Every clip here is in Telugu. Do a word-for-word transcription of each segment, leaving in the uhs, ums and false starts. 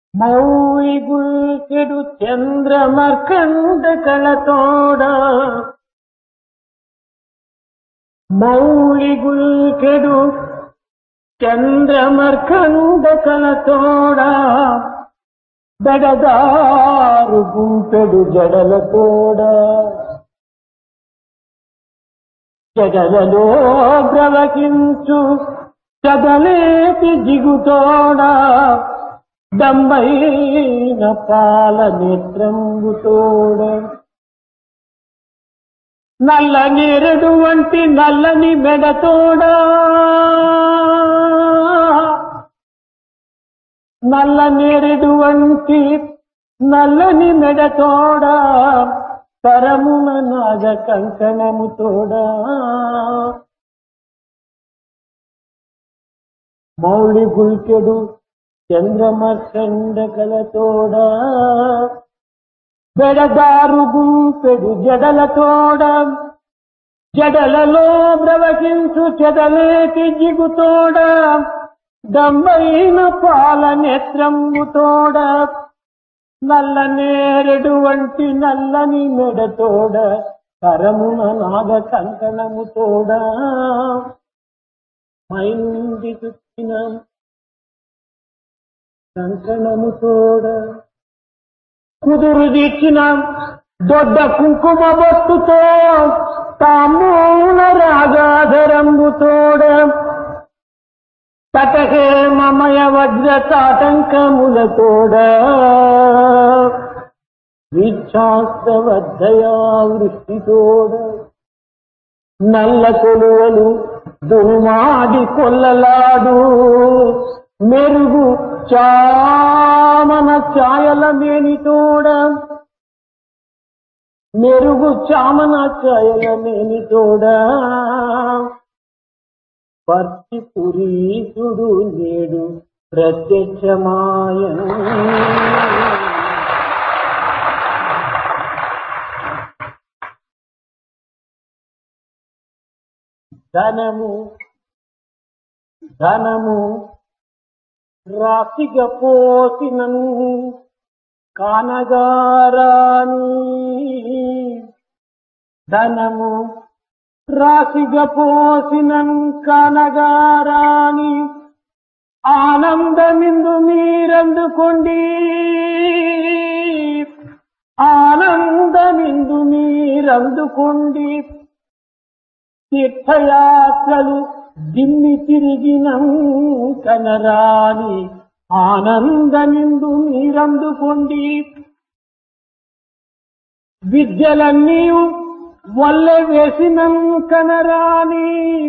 మౌళి గుల్కెడు చంద్రమర్కండ కళతోడ మౌళి గుల్కెడు చంద్రమర్కండ కళతోడ బెడదారు గుంపెడు జడలతోడ జగలలో బ్రవకించు చదలేటి జిగుతోడ దంబైన పాల నేత్రంబుతోడ నల్ల నేరుడు వంటి నల్లని మెడతోడ నల్ల నేరుడు వంటి నల్లని మెడతోడ పరమున నాగ కంకణముతోడ మౌళి గుల్కెడు చంద్రమర్కండ కళతోడ బెడదారు గుంపెడు జడలతోడ జడలలో బ్రవకించు చెదలేటి జిగుతోడ దమ్మైన పాల నేత్రంబుతోడ నల్ల నేరెడు వంటి నల్లని మెడతోడ కరమున నాగ కంకణముతోడ మైంది చుట్టిన కంకణముతోడ కుదురు తీర్చిన దొడ్డ కుంకుమ బొట్టుతో తామూల రాగాధరంబుతోడ తటకే మమయ వజ్ర తాటంకములతోడ విచ్ఛాస్త్రవద్దయా వృష్టితోడ నల్ల కొలువలు దుర్మాడి కొల్లలాడు మెరుగు చామన ఛాయల మేనితోడ మెరుగు చామన ఛాయల మేనితోడ పర్తి పురీసుడు నేడు ప్రత్యక్షమాయ ధనము ధనము రాశిగ పోసినను కానగారాని ధనము రాశిగ పోసినను కానగారాని ఆనందమిందు మీరందుకోండి ఆనందమిందు మీరందుకోండి తీర్థయాత్రలు దిమ్మి తిరిగినం కనరాని ఆనందమిందు మీరందుకోండి విద్యలన్నీ వల్లె వేసినం కనరాని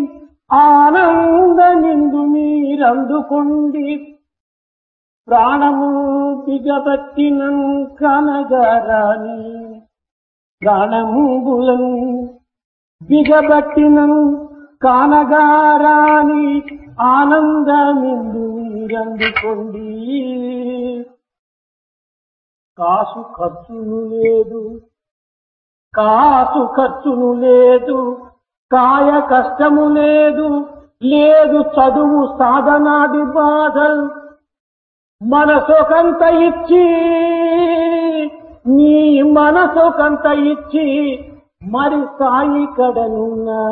ఆనందమిందు మీరందుకోండి ప్రాణము బిగబట్టినం కనగరాని ప్రాణము బులను బిగబట్టినం కానగారాని ఆనందమిందు మీరందుకోండి కాసు ఖర్చును లేదు కాసు ఖర్చును లేదు కాయ కష్టము లేదు లేదు చదువు సాధనాది బాధలు మనసొకంత ఇచ్చి నీ మనసొకంత ఇచ్చి మరి సాయి కడనున్నా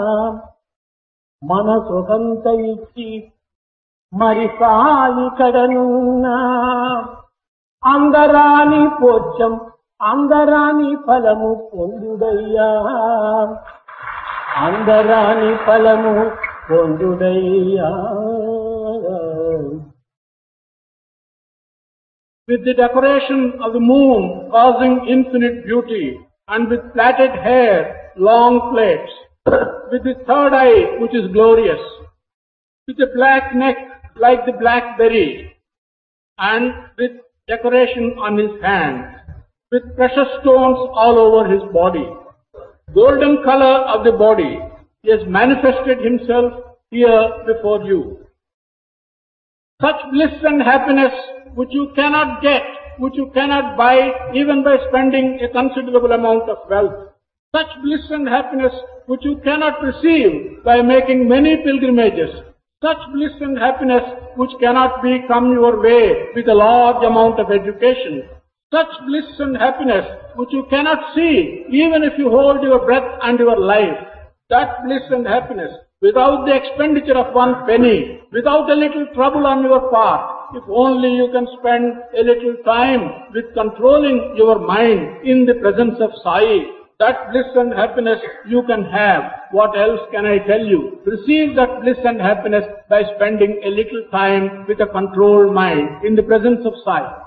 మనసొకంత ఇచ్చి మరి సాయి కడనున్నా అందరాని పోచ్చం అందరాని ఫలము పొందుడయ్యా అందరాని ఫలము పొందుడయ్యా. With the decoration of the moon causing infinite beauty, and with plaited hair, long plaits, with the third eye which is glorious, with a black neck like the blackberry, and with decoration on his hands, with precious stones all over his body, golden color of the body, he has manifested himself here before you. Such bliss and happiness which you cannot get, which you cannot buy even by spending a considerable amount of wealth. Such bliss and happiness which you cannot receive by making many pilgrimages. Such bliss and happiness which cannot be come your way with a large amount of education. Such bliss and happiness which you cannot see even if you hold your breath and your life. That bliss and happiness without the expenditure of one penny, without a little trouble on your part, if only you can spend a little time with controlling your mind in the presence of Sai, that bliss and happiness you can have. What else can I tell you? Receive that bliss and happiness by spending a little time with a controlled mind in the presence of Sai.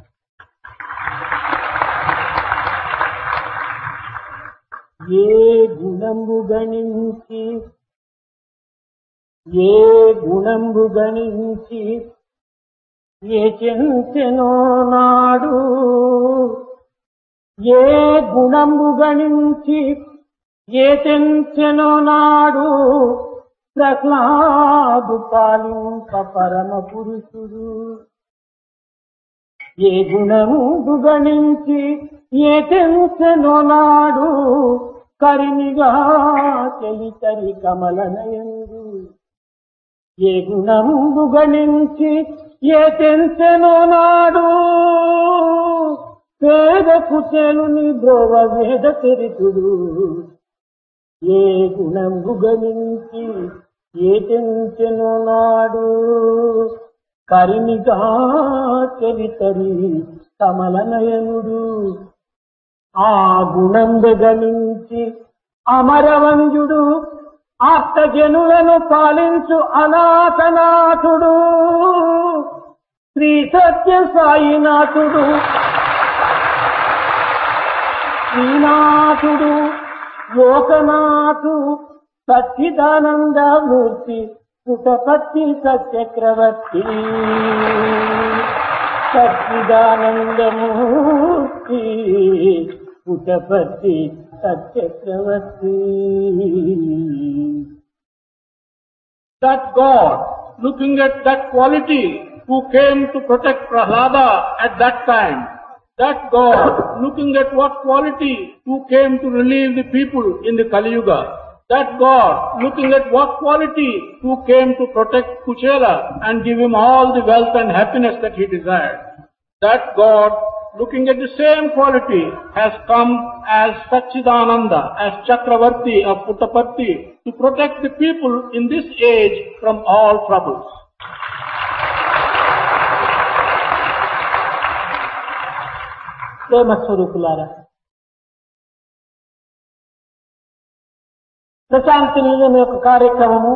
ఏ గుణంబు గణించి ఏ గుణంబు గణించి ఏ చెంచెనో నాడు ఏ గుణంబు గణించి ఏ చెంచెనో నాడు ప్రహ్లాదు పాలింప పరమ పురుషుడు ఏ గుణంబు గణించి ఏ చెంచెనో నాడు కరినిగా చెలితరి కమలనయందు ఏ గుణంబు గణించి ఏ తెంచెనో నాడు పేద కుచేలుని బ్రోవ వేద చరితుడు ఏ గుణంబు గణించి ఏ తెంచెనో నాడు కరినిగా చెలితరి కమలనయనుడు ఆ గుణంబు గణించి అమరవంజుడు ఆప్తజనులను పాలించు అనాథనాథుడు శ్రీ సత్య సాయినాథుడు శ్రీనాథుడు లోకనాథు Sachidananda Murthy Puttaparthi సత్యక్రవర్తి Sachidananda Murthy Puttaparthi సత్యక్రవర్తి. That God, looking at that quality, who came to protect Prahlada at that time, that God, looking at what quality, who came to relieve the people in the Kali Yuga, that God, looking at what quality, who came to protect Kuchela and give him all the wealth and happiness that he desired, that God, looking at the same quality, has come as Satchidananda, as Chakravarti of Puttaparthi, to protect the people in this age from all troubles. ప్రేమ స్వరూపులారా, ప్రశాంతి నిలయం యొక్క కార్యక్రమము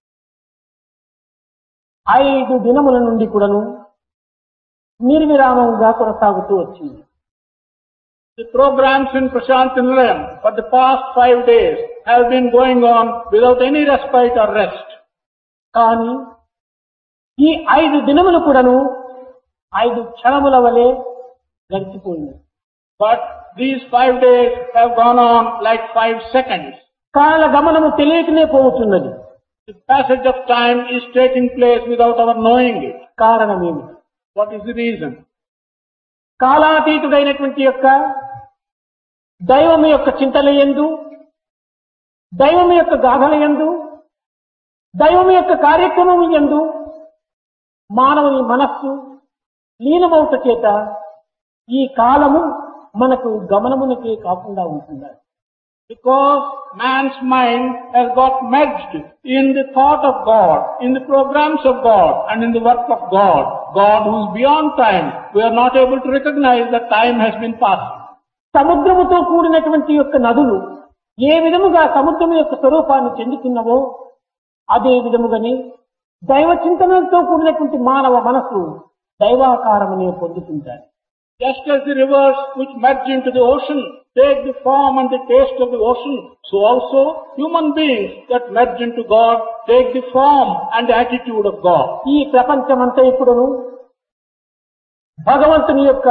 ఐదు దినముల నుండి కూడాను నిర్విరామంగా కొనసాగుతూ వచ్చింది. The programs in Prashanti Nilayam for the past five days have been going on without any respite or rest. కానీ ఈ ఐదు దినములు కూడాను ఐదు క్షణముల వలె గడిచిపోయింది. But these five days have gone on like five seconds. కాల గమనము తెలియకనే పోతున్నది. The passage of time is taking place without our knowing it. కారణమేమి? What is the reason? కాలాతీతుడైనటువంటి యొక్క దైవం యొక్క చింతలయందు, దైవం యొక్క గాథలయందు, దైవం యొక్క కార్యక్రమం యందు మానవుని మనస్సు లీనమవుట చేత ఈ కాలము మనకు గమనమునకే కాకుండా ఉంటుంది. Because man's mind has got merged in the thought of God, in the programs of God, and in the work of God. God who is beyond time, we are not able to recognize that time has been passed. సముద్రముతో కూడినటువంటి యొక్క నదులు ఏ విధముగా సముద్రము యొక్క స్వరూపాన్ని చెందుతున్నవో అదే విధముగానే దైవ చింతనతో కూడినటువంటి మానవ మనస్సు దైవాకారమునే పొందుతుంటారు. Just as the rivers which merge into the ocean take the form and the taste of the ocean, so also human beings that merge into God take the form and the attitude of God. ఈ ప్రపంచమంతా ఇప్పుడును భగవంతుని యొక్క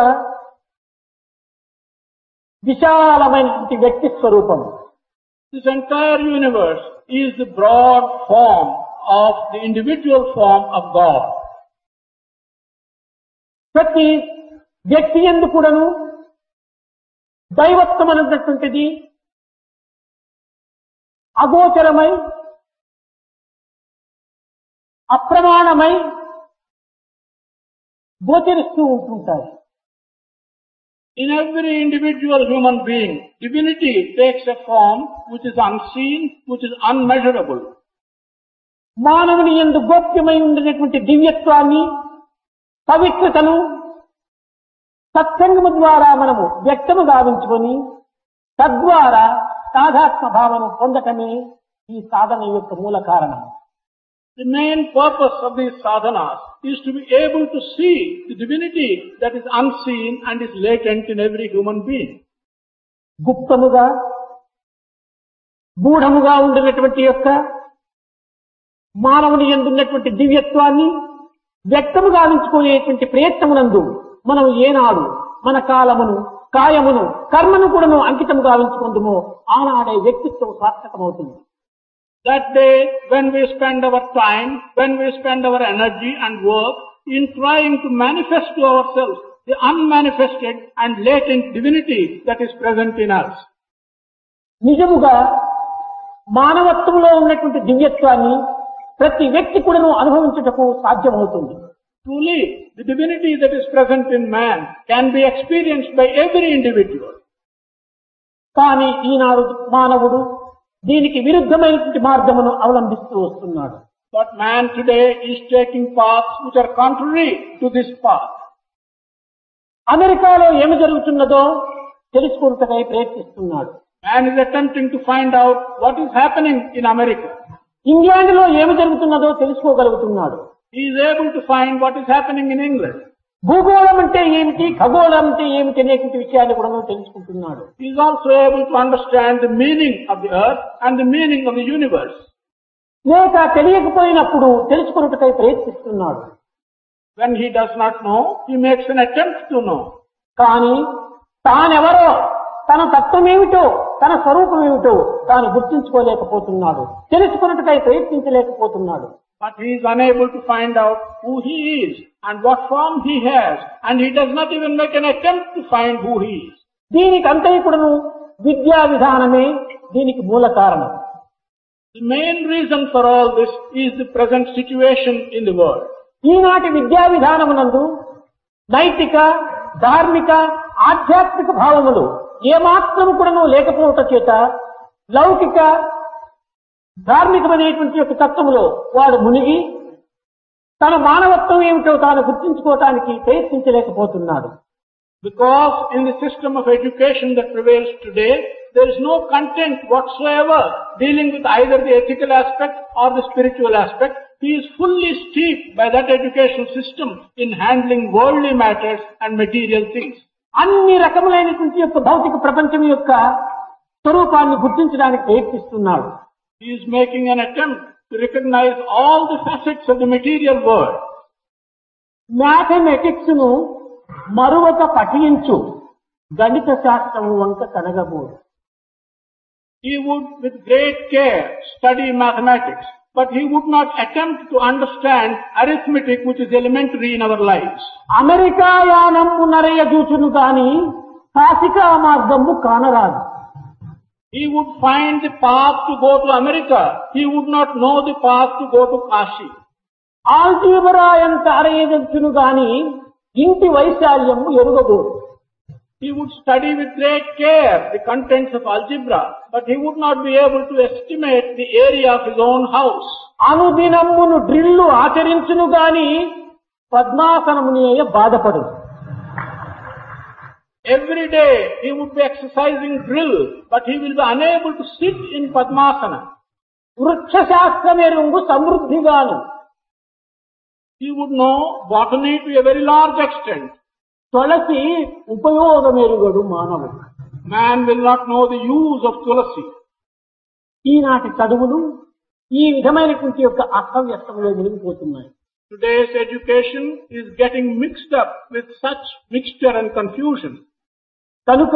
విశాలమైనటువంటి వ్యక్తి స్వరూపం. This entire universe is the broad form of the individual form of God. ప్రతి వ్యక్తి యందు కూడాను దైవత్వం అనేటటువంటిది అగోచరమై అప్రమాణమై గోచరిస్తూ ఉంటుంటాయి. In every individual human being, divinity takes a form which is unseen, which is unmeasurable. మానవుని యందు గోప్యమై ఉండినటువంటి దివ్యత్వాన్ని, పవిత్రతను సత్సంగము ద్వారా మనము వ్యక్తము గావించుకొని తద్వారా సాధాత్మ భావము పొందటమే ఈ సాధన యొక్క మూల కారణం. The main purpose of these sadhanas is to be able to see the divinity that is unseen and is latent in every human being. గుప్తముగా గూఢముగా ఉండినటువంటి యొక్క మానవుని యందు ఉన్నటువంటి దివ్యత్వాన్ని వ్యక్తము గావించుకునేటువంటి ప్రయత్నమునందు మనం ఏనాడు మన కాలమును, కాయమును, కర్మను కూడాను అంకితం గావించుకుందుమో ఆనాడే వ్యక్తిత్వం సార్థకమవుతుంది. That day when we spend our time, when we spend our energy and work in trying to manifest to ourselves the unmanifested and latent divinity that is present in us. నిజముగా మానవత్వంలో ఉన్నటువంటి దివ్యత్వాన్ని ప్రతి వ్యక్తి కూడాను అనుభవించుటకు సాధ్యమవుతుంది. Truly, the divinity that is present in man can be experienced by every individual. కానీ ఈనాడు మానవుడు దీనికి విరుద్ధమైనటువంటి మార్గమును అవలంబిస్తూ వస్తున్నాడు. But man today is taking paths which are contrary to this path. అమెరికాలో ఏమి జరుగుతున్నదో తెలుసుకుంటకై ప్రయత్నిస్తున్నాడు. Man is attempting to find out what is happening in America. England లో ఏమి జరుగుతున్నదో తెలుసుకోగలుగుతున్నాడు. He is able to find what is happening in England. భూగోళం అంటే ఏమిటి, ఖగోళం అంటే ఏమిటి అనేటువంటి విషయాన్ని కూడా తెలుసుకుంటున్నాడు. He is also able to understand the meaning of the earth and the meaning of the universe. లేక తెలియకపోయినప్పుడు తెలుసుకున్నట్టుకై ప్రయత్నిస్తున్నాడు. When he does not know, he makes an attempt to know. కానీ తానెవరో, తన తత్వమేమిటో, తన స్వరూపమేమిటో తాను గుర్తించుకోలేకపోతున్నాడు, తెలుసుకున్నట్టుకై ప్రయత్నించలేకపోతున్నాడు. But he is unable to find out who he is and what form he has, and he does not even make an attempt to find who he is. దీనికి అంతైకుడును విద్యా విధానమే దీనికి మూల కారణం. The main reason for all this is the present situation in the world. ఈనాటి విద్యా విధానమునందు నైతిక, ధార్మిక, ఆధ్యాత్మిక భావములు ఏమాత్రము కూడాను లేకపోవటం చేత లౌకిక ధార్మికమైనటువంటి యొక్క తత్వములో వాడు మునిగి తన మానవత్వం ఏమిటో తాను గుర్తించుకోవటానికి ప్రయత్నించలేకపోతున్నాడు. Because in the system of education that prevails today, there is no content whatsoever dealing with either the ethical aspect or the spiritual aspect. He is fully steeped by that educational system in handling worldly matters and material things. అన్ని రకములైనటువంటి యొక్క భౌతిక ప్రపంచం యొక్క స్వరూపాన్ని గుర్తించడానికి ప్రయత్నిస్తున్నాడు. He is making an attempt to recognize all the facets of the material world. Mathematics ను మరొక పఠించు, గణిత శాస్త్రము వంక కనగబోడు. He would with great care study mathematics, but he would not attempt to understand arithmetic which is elementary in our lives. America యానము నరయ చూచును కాని కాశికా మార్గము కానరాదు. He would find the path to go to America. He would not know the path to go to Kashi. Algebra ఎంత అరయజును గాని ఇంటి వైశాల్యము ఎరుగబోదు. He would study with great care the contents of algebra, but he would not be able to estimate the area of his own house. అనుదినమును డ్రిల్లు ఆచరించును గాని పద్మాసనమునేయ బాధపడు. Every day he would be exercising drill, but he will be unable to sit in Padmasana. వృక్ష శాస్త్రమెరుంగు సమృద్ధిగాను. He would know botany to a very large extent. తులసి ఉపయోగమెరుగడు మానవుడు. Man will not know the use of tulasi. ఈనాటి చదువులు ఈ విధమైనటువంటి యొక్క అస్తవ్యస్తంలో మునిగిపోతున్నాయి. Today's education is getting mixed up with such mixture and confusion. కనుక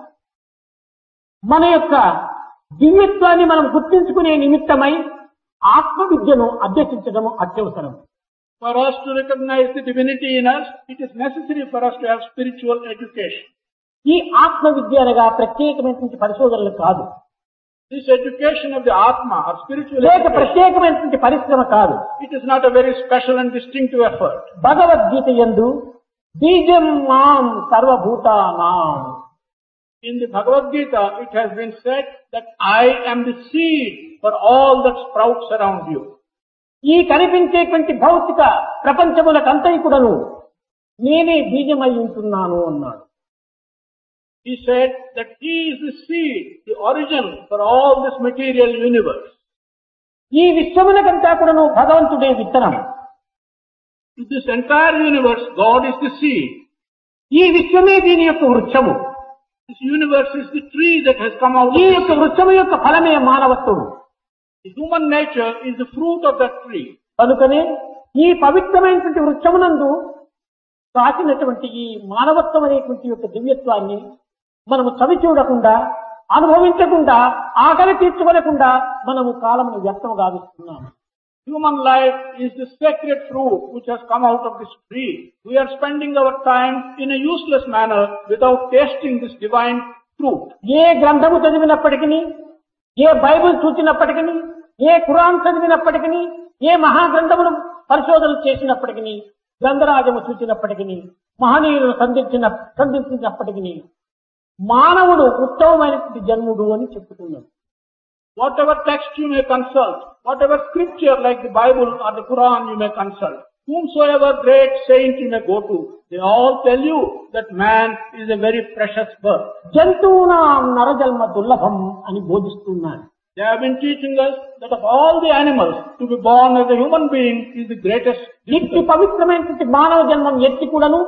మన యొక్క దివ్యత్వాన్ని మనం గుర్తించుకునే నిమిత్తమై ఆత్మ విద్యను అభ్యసించడం అత్యవసరం. For us to recognize the divinity in us, it is necessary for us to have spiritual education. ఈ ఆత్మ విద్య అనగా ప్రత్యేకమైనటువంటి పరిశోధనలు కాదు. This education of the Atma or spiritual లేక education, ప్రత్యేకమైనటువంటి పరిశ్రమ కాదు. it is not a very special and distinctive effort. Bhagavad Gita యందు బీజం మాం సర్వభూతానాం. In the Bhagavad Gita, it has been said that I am the seed for all that sprouts around you. ఈ కనిపించేటువంటి భౌతిక ప్రపంచములకంతైకుడను నేనే బీజమై ఉంటున్నాను అన్నాడు. He said that he is the seed, the origin for all this material universe. ఈ విశ్వములకంతా కూడాను భగవంతుడే విత్తనం. To this entire universe, God is the seed. ఈ విశ్వమే దీని యొక్క వృక్షము. This universe is the tree that has come out of ఈ the యొక్క seed. వృక్షము యొక్క ఫలమే మానవత్వము. The human nature is the fruit of that tree. కనుకనే ఈ పవిత్రమైనటువంటి వృక్షమునందు కాచినటువంటి ఈ మానవత్వం అనేటువంటి యొక్క దివ్యత్వాన్ని మనము చవి చూడకుండా, అనుభవించకుండా, ఆకలి తీర్చుకోలేకుండా మనము కాలమును వ్యర్థము గావిస్తున్నాము. Human life is the sacred fruit which has come out of this tree. We are spending our time in a useless manner without tasting this divine fruit. ఏ గ్రంథము చదివినప్పటికీ, ఏ బైబిల్ చూచినప్పటికీ, ఏ ఖురాన్ చదివినప్పటికీ, ఏ మహాగ్రంథమును పరిశోధన చేసినప్పటికీ, గ్రంథరాజము చూచినప్పటికీ, మహనీయులను సంధించిన సంధించినప్పటికీ మానవుడు ఉత్తమమైనటువంటి జన్ముడు అని చెప్పుతున్నాడు. Whatever text you may consult, whatever scripture like the Bible or the Quran you may consult, whomsoever great saint you may go to, they all tell you that man is a very precious birth. జంతువునాం నరజన్మ దుర్లభం అని బోధిస్తున్నాడు. They have been teaching us that of all the animals, to be born as a human being is the greatest. ఇట్టి పవిత్రమైనటువంటి మానవ జన్మం ఎత్తి కూడాను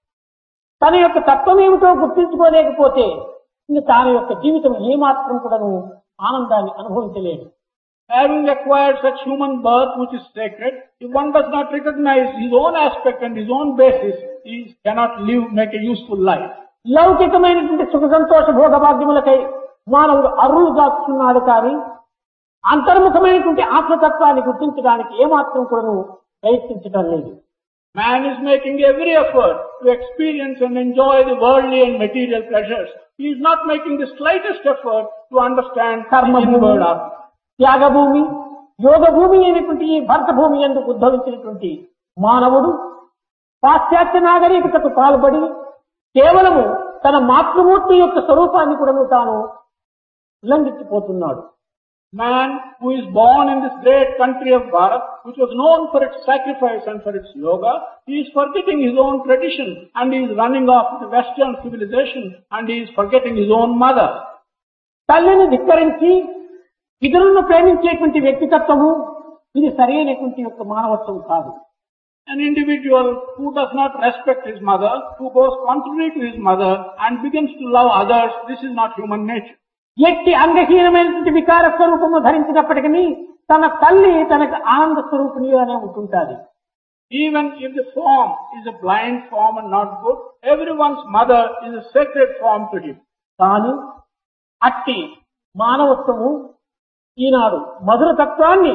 తన యొక్క తత్వం ఏమిటో గుర్తించుకోలేకపోతే ఇంక తన యొక్క జీవితం ఏమాత్రం కూడాను ఆనందాన్ని అనుభవించలేదు. Having acquired such human birth which is sacred, if one does not recognize his own aspect and his own basis, he cannot live, make a useful life. లౌకికమైనటువంటి సుఖ సంతోష భోగ భాగ్యములకై మానవుడు అర్రులు దాచుతున్నాడు కానీ అంతర్ముఖమైనటువంటి ఆత్మతత్వాన్ని గుర్తించడానికి ఏమాత్రం కూడాను ప్రయత్నించడం లేదు. Man is making every effort to experience and enjoy the worldly and material pleasures. He is not making the slightest effort to understand the కర్మభూమి, inward Atma. Thyagabhoomi, యోగ భూమి అనేటువంటి ఈ భరత భూమి ఎందుకు ఉద్భవించినటువంటి మానవుడు పాశ్చాత్య నాగరికతకు పాల్పడి కేవలము తన మాతృమూర్తి యొక్క స్వరూపాన్ని కూడా తాను ఉల్లంఘించిపోతున్నాడు. Man who is born in this great country of Bharat, which was known for its sacrifice and for its yoga, he is forgetting his own tradition and he is running off to the Western civilization and he is forgetting his own mother. తల్లిని ధిక్కరించి ఇతరులను ప్రేమించేటువంటి వ్యక్తిత్వము ఇది సరైనటువంటి యొక్క మానవత్వం కాదు. An individual who does not respect his mother, who goes contrary to his mother and begins to love others, this is not human nature. ఎట్టి అంగహీనమైనటువంటి వికార స్వరూపము ధరించినప్పటికీ తన తల్లి తనకు ఆనంద స్వరూపిణిగానే ఉంటుంటాది. Even if the form is a blind form and not good, everyone's mother is a sacred form to him. కానీ అట్టి మానవత్వము ఈనాడు మధురతత్వాన్ని,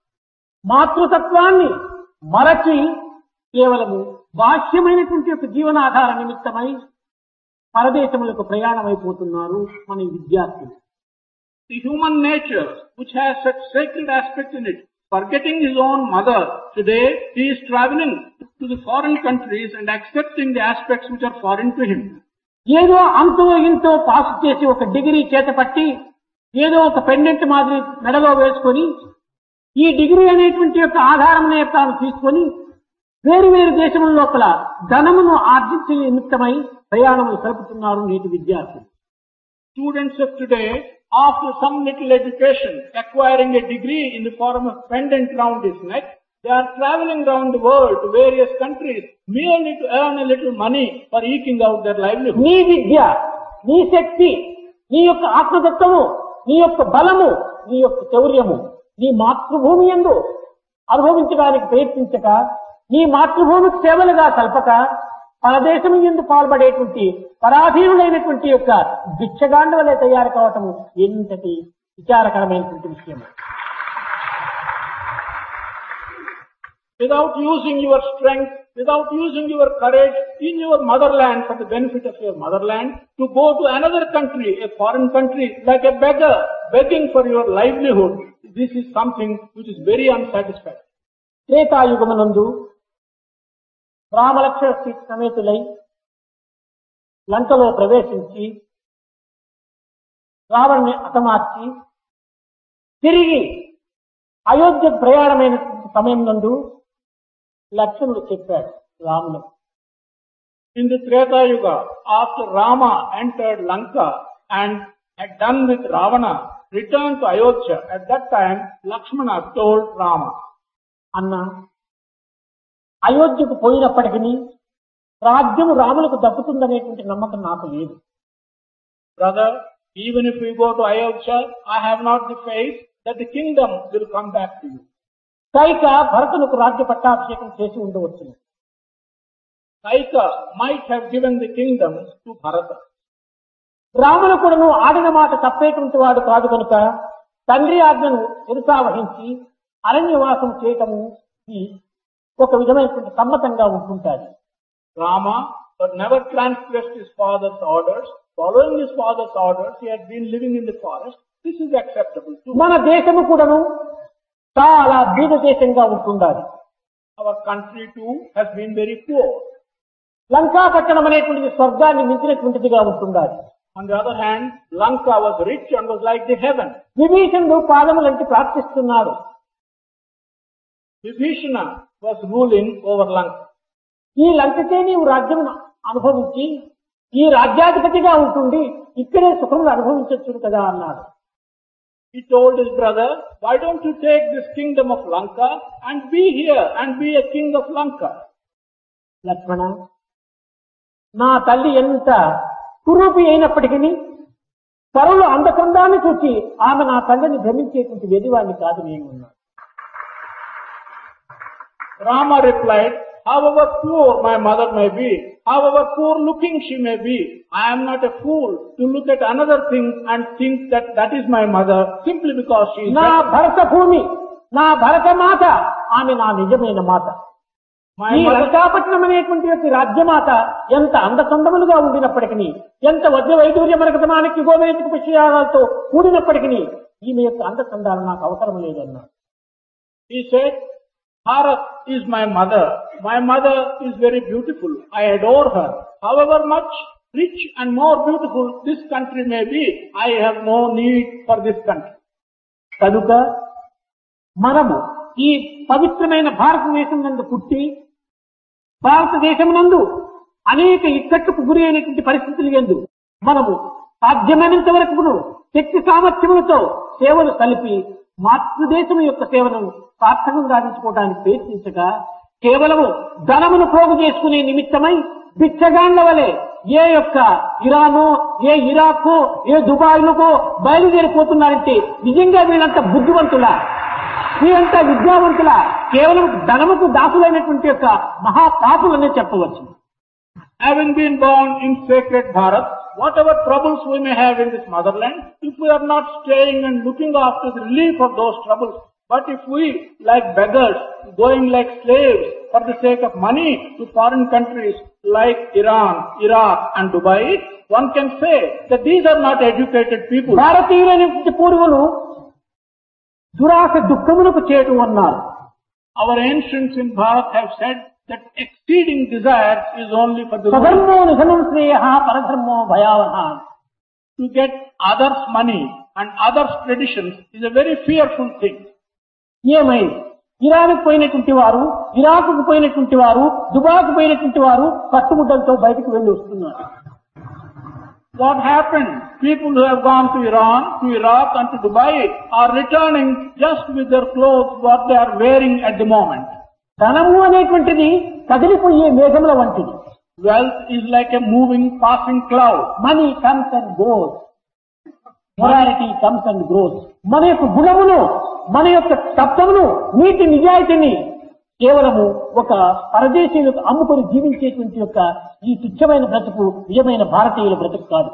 మాతృతత్వాన్ని మరచి కేవలము బాహ్యమైనటువంటి యొక్క జీవనాధార నిమిత్తమై పరదేశములకు ప్రయాణమైపోతున్నారు మన ఈ విద్యార్థులు. The human nature, which has such sacred aspect in it, forgetting his own mother, today he is traveling to the foreign countries and accepting the aspects which are foreign to him. ఏదో అంతో ఇంతో పాస్ చేసి ఒక డిగ్రీ చేతపట్టి ఏదో ఒక పెండెంట్ మాదిరి మెడలో వేసుకొని ఈ డిగ్రీ అనేటువంటి యొక్క ఆధారమునే తాను తీసుకొని వేరు వేరు దేశముల లోపల ధనమును ఆర్జించే నిమిత్తమై ప్రయాణములు సరుపుతున్నారు నేటి విద్యార్థులు. Students of today, after some little education, acquiring a degree in the form of pendant round his neck, they are traveling around the world to various countries merely to earn a little money for eking out their livelihood. నీ విద్య, నీ శక్తి, నీ యొక్క ఆత్మతత్వము, నీ యొక్క బలము, నీ యొక్క శౌర్యము నీ మాతృభూమి యందు అనుభవించడానికి ప్రయత్నించక, నీ మాతృభూమికి సేవలుగా కల్పక పరదేశం యందు పాల్పడేటువంటి పరాధీనులైనటువంటి యొక్క భిక్షగాండ వలె తయారు కావటము ఎంతటి విచారకరమైనటువంటి విషయం. Without using your strength without using your courage in your motherland for the benefit of your motherland, to go to another country, a foreign country, like a beggar, begging for your livelihood. This is something which is very unsatisfactory. త్రేతాయుగమునందు Ramalakshmana Sita సమేతులై లంకలో ప్రవేశించి రావణ్ణి హతమార్చి తిరిగి అయోధ్య ప్రయాణమైన సమయం నందు లక్ష్మణుడు చెప్పాడు రాముడు. In the Treta Yuga, after Rama entered Lanka and had done with Ravana, returned to Ayodhya, at that time Lakshmana told Rama, అన్న అయోధ్యకు పోయినప్పటికీ రాజ్యము రాములకు దక్కుతుందనేటువంటి నమ్మకం నాకు లేదు. brother, even if we go to Ayodhya, I have not the faith that the kingdom will come back to you. Kaika భరతులకు రాజ్య పట్టాభిషేకం చేసి ఉండవచ్చు. Kaika might have given the kingdom to Bharata. రాముడు కూడాను ఆడిన మాట తప్పేటువంటి వాడు కాదు కనుక తండ్రి ఆజ్ఞను శిరసావహించి అరణ్యవాసం చేయటము ఇది ఒక విధమైనటువంటి సమ్మతంగా ఉంటుంటాది. Rama but never transgressed his father's orders. Following his father's orders, he had been living in the forest. This is acceptable too. మన దేశము కూడాను చాలా బీద దేశంగా ఉంటుండాలి. Our country too has been very poor. Lanka పట్టణం అనేటువంటిది స్వర్గాన్ని మించినటువంటిదిగా ఉంటుండాలి. On the other hand, Lanka was rich and was like the heaven. విభీషణుడు పాదములంటి ప్రార్థిస్తున్నాడు. Vibhishana was ruling over Lanka. ఈ లంకకే నీవు రాజ్యమును అనుభవించి ఈ రాజ్యాధిపతిగా ఉంటుండి ఇక్కడే సుఖములు అనుభవించవచ్చు కదా అన్నాడు. He told his brother, why don't you take this kingdom of Lanka and be here and be a king of Lanka? లక్ష్మణ, నా తల్లి ఎంత కురూపి అయినప్పటికీ పరులు అందకందాన్ని చూసి ఆమె నా తల్లిని భ్రమించేటువంటి వెదివాడిని కాదు నేను ఉన్నాను. Rama replied, however poor my mother may be, however poor looking she may be, I am not a fool to look at another thing and think that that is my mother simply because she is నా better. భరత భూమి, నా భరత మాత, ఆమె నా నిజమైన మాత. My ఈ mother, లంకాపట్నం అనేటువంటి యొక్క రాజ్యమాత ఎంత అందచందములుగా ఉండినప్పటికీ, ఎంత వజ్ర వైడూర్య మరకతమానికి గోమేతిక విషయాలతో కూడినప్పటికీ ఈమె యొక్క అందచందాలు నాకు అవసరం లేదన్నా. he said, Bharat is my mother. My mother is very beautiful. I adore her. However much rich and more beautiful this country may be, I have no need for this country. కనుక మనము ఈ పవిత్రమైన భారతదేశం నందు పుట్టి భారతదేశం నందు అనేక ఇక్కట్టుకు గురి అయినటువంటి పరిస్థితులు ఎందు మనము సాధ్యమైనంత వరకు శక్తి సామర్థ్యములతో సేవలు కలిపి మాతృదేశం యొక్క సేవను సార్థకం సాధించుకోవడానికి ప్రయత్నించగా కేవలము ధనమును పోగు చేసుకునే నిమిత్తమై బిచ్చగాండ్ల వలె ఏ యొక్క ఇరానో ఏ ఇరాకో ఏ దుబాయ్లకో బయలుదేరిపోతున్నారంటే నిజంగా వీళ్ళంతా బుద్ధివంతులా, వీళ్ళంతా విద్యావంతులా, కేవలం ధనముకు దాసులైనటువంటి యొక్క మహాపాపులనే చెప్పవచ్చు. Having been born in sacred Bharat, whatever troubles we may have in this motherland, if we are not staying and looking after the relief of those troubles, but if we, like beggars, going like slaves for the sake of money to foreign countries like Iran, Iraq and Dubai, one can say that these are not educated people. భారతీయులైనటువంటి పూర్వులు దురాశ దుఃఖములకు చేటు అన్నారు. Our ancients in Bharat have said that exceeding desire is only for the rich. స్వధర్మో నిధనం Shreya పరధర్మో భయావహ. To get others' money and others' traditions is a very fearful thing. ఏమై ఇరాన్కు పోయినటువంటి వారు, ఇరాకుకు పోయినటువంటి వారు, దుబాయ్కు పోయినటువంటి వారు కట్టుముద్దలతో బయటకు వెళ్లి వస్తున్నారు. What happened? People who have gone to Iran, to Iraq and to Dubai are returning just with their clothes what they are wearing at the moment. ధనము అనేటువంటిది కదిలిపోయే మేఘముల వంటిది. Wealth is like a moving, passing cloud. Money comes and goes, morality comes and grows. మన యొక్క గుణమును, మన యొక్క తత్వమును, నీతి నిజాయితీని కేవలము ఒక పరదేశీయులకు అమ్ముకొని జీవించేటువంటి యొక్క ఈ తుచ్చమైన బ్రతుకు నిజమైన భారతీయుల బ్రతుకు కాదు.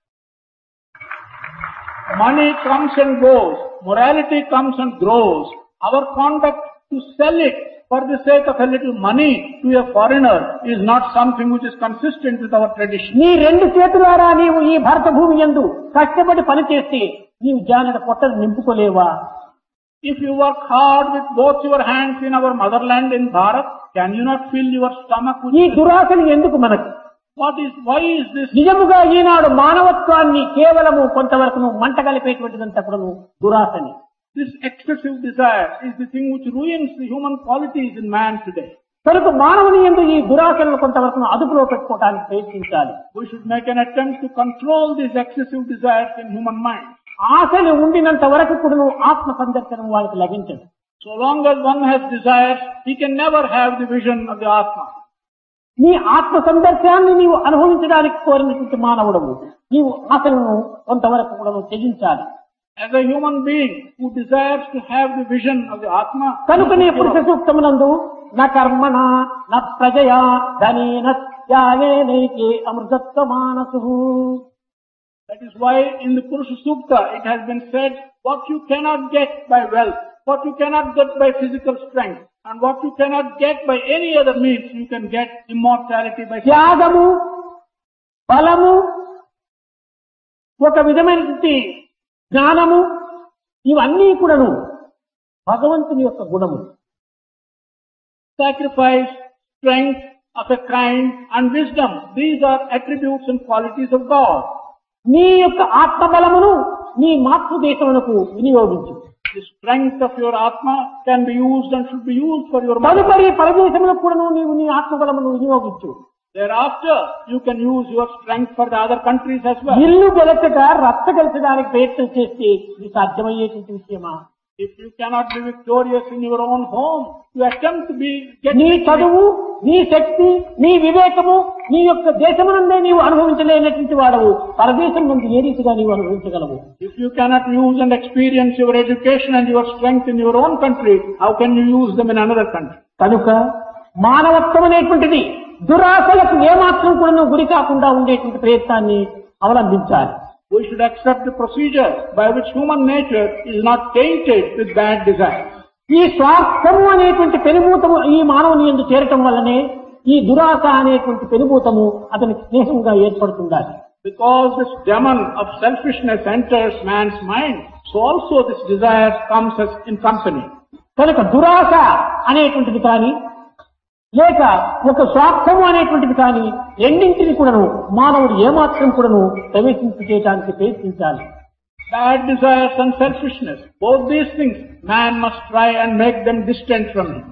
Money comes and goes. Morality comes and grows. Our conduct to sell it for the sake of a little money to a foreigner is not something which is consistent with our tradition. నీ రెండు చేతులారా నీవు ఈ భరత భూమి యందు కష్టపడి పనిచేస్తే నీవు జానెడ పొట్టలు నింపుకోలేవా? If you work hard with both your hands in our motherland in Bharat, can you not fill your stomach with ఈ దురాశలు ఎందుకు మనకు? what is, why is this? నిజముగా ఈనాడు మానవత్వాన్ని కేవలము కొంతవరకు మంట కలిపేటువంటిదంతా కూడా దురాశని. This excessive desire is the thing which ruins the human qualities in man today. కనుక మానవుని యందు ఈ దురాశలను కొంతవరకు అదుపులో పెట్టుకోవడానికి ప్రయత్నించాలి. We should make an attempt to control these excessive desires in human mind. ఆశలు ఉండినంత వరకు కూడా ఆత్మ సందర్శనం వాళ్ళకి లభించదు. So long as one has desires, he can never have the vision of the Atma. నీ ఆత్మ సందర్శనాన్ని నీవు అనుభవించడానికి కోరినటువంటి మానవుడవు నీవు ఆశలను కొంతవరకు కూడా త్యజించాలి. As a human being who desires to have the vision of the Atma, కనుకనే పురుష సూక్తమునందు న కర్మణ న ప్రజయా ధనేన త్యాగేనైకే అమృతత్వ మానసు. that is why in the Purusha Sukta it has been said, what you cannot get by wealth, what you cannot get by physical strength, and what you cannot get by any other means, you can get immortality by త్యాగము, బలము, ఒక విధమైనటువంటి జ్ఞానము, ఇవన్నీ కూడాను భగవంతుని యొక్క గుణము. sacrifice, strength of a kind, and wisdom. These are attributes and qualities of God. నీ యొక్క ఆత్మబలమును నీ మాతృదేశమునకు వినియోగించు. The strength of your Atma can be used and should be used for your mother. తదుపరి పరదేశములకు కూడాను నీవు నీ ఆత్మబలమును వినియోగించు. Thereafter, you can use your strength for the other countries as well. ఇల్లు గెలచక రచ్చ గెలచడానికి ప్రయత్నం చేస్తే ఇది సాధ్యమయ్యేటువంటి విషయమా? If you cannot be victorious in your own home, you attempt to be get నీ victory. చదువు, నీ శక్తి, నీ వివేకము, నీ యొక్క దేశమునందే నీవు అనుభవించలేనటువంటి వాడవు పరదేశం నుండి ఏ రీతిగా నీవు అనుభవించగలవు? If you cannot use and experience your education and your strength in your own country, how can you use them in another country? కనుక మానవత్వం అనేటువంటిది దురాశలకు ఏమాత్రం కూడా గురి కాకుండా ఉండేటువంటి ప్రయత్నాన్ని అవలంబించాలి. We should accept the procedure by which human nature is not tainted with bad desires. ఈ స్వార్థము అనేటువంటి పెనుభూతము ఈ మానవుని యందు చేరటం వల్లనే ఈ దురాశ అనేటువంటి పెనుభూతము అతనికి స్నేహంగా ఏర్పడుతుండాలి. Because this demon of selfishness enters man's mind, so also this desire comes as in company. కనుక దురాశ అనేటువంటిది కానీ లేక ఒక స్వార్థము అనేటువంటిది కానీ రెండింటిని కూడాను మానవుడు ఏమాత్రం కూడాను ప్రవేశింపచేయడానికి ప్రయత్నించాలి. Bad desires and selfishness, both these things, man must try and make them distant from him.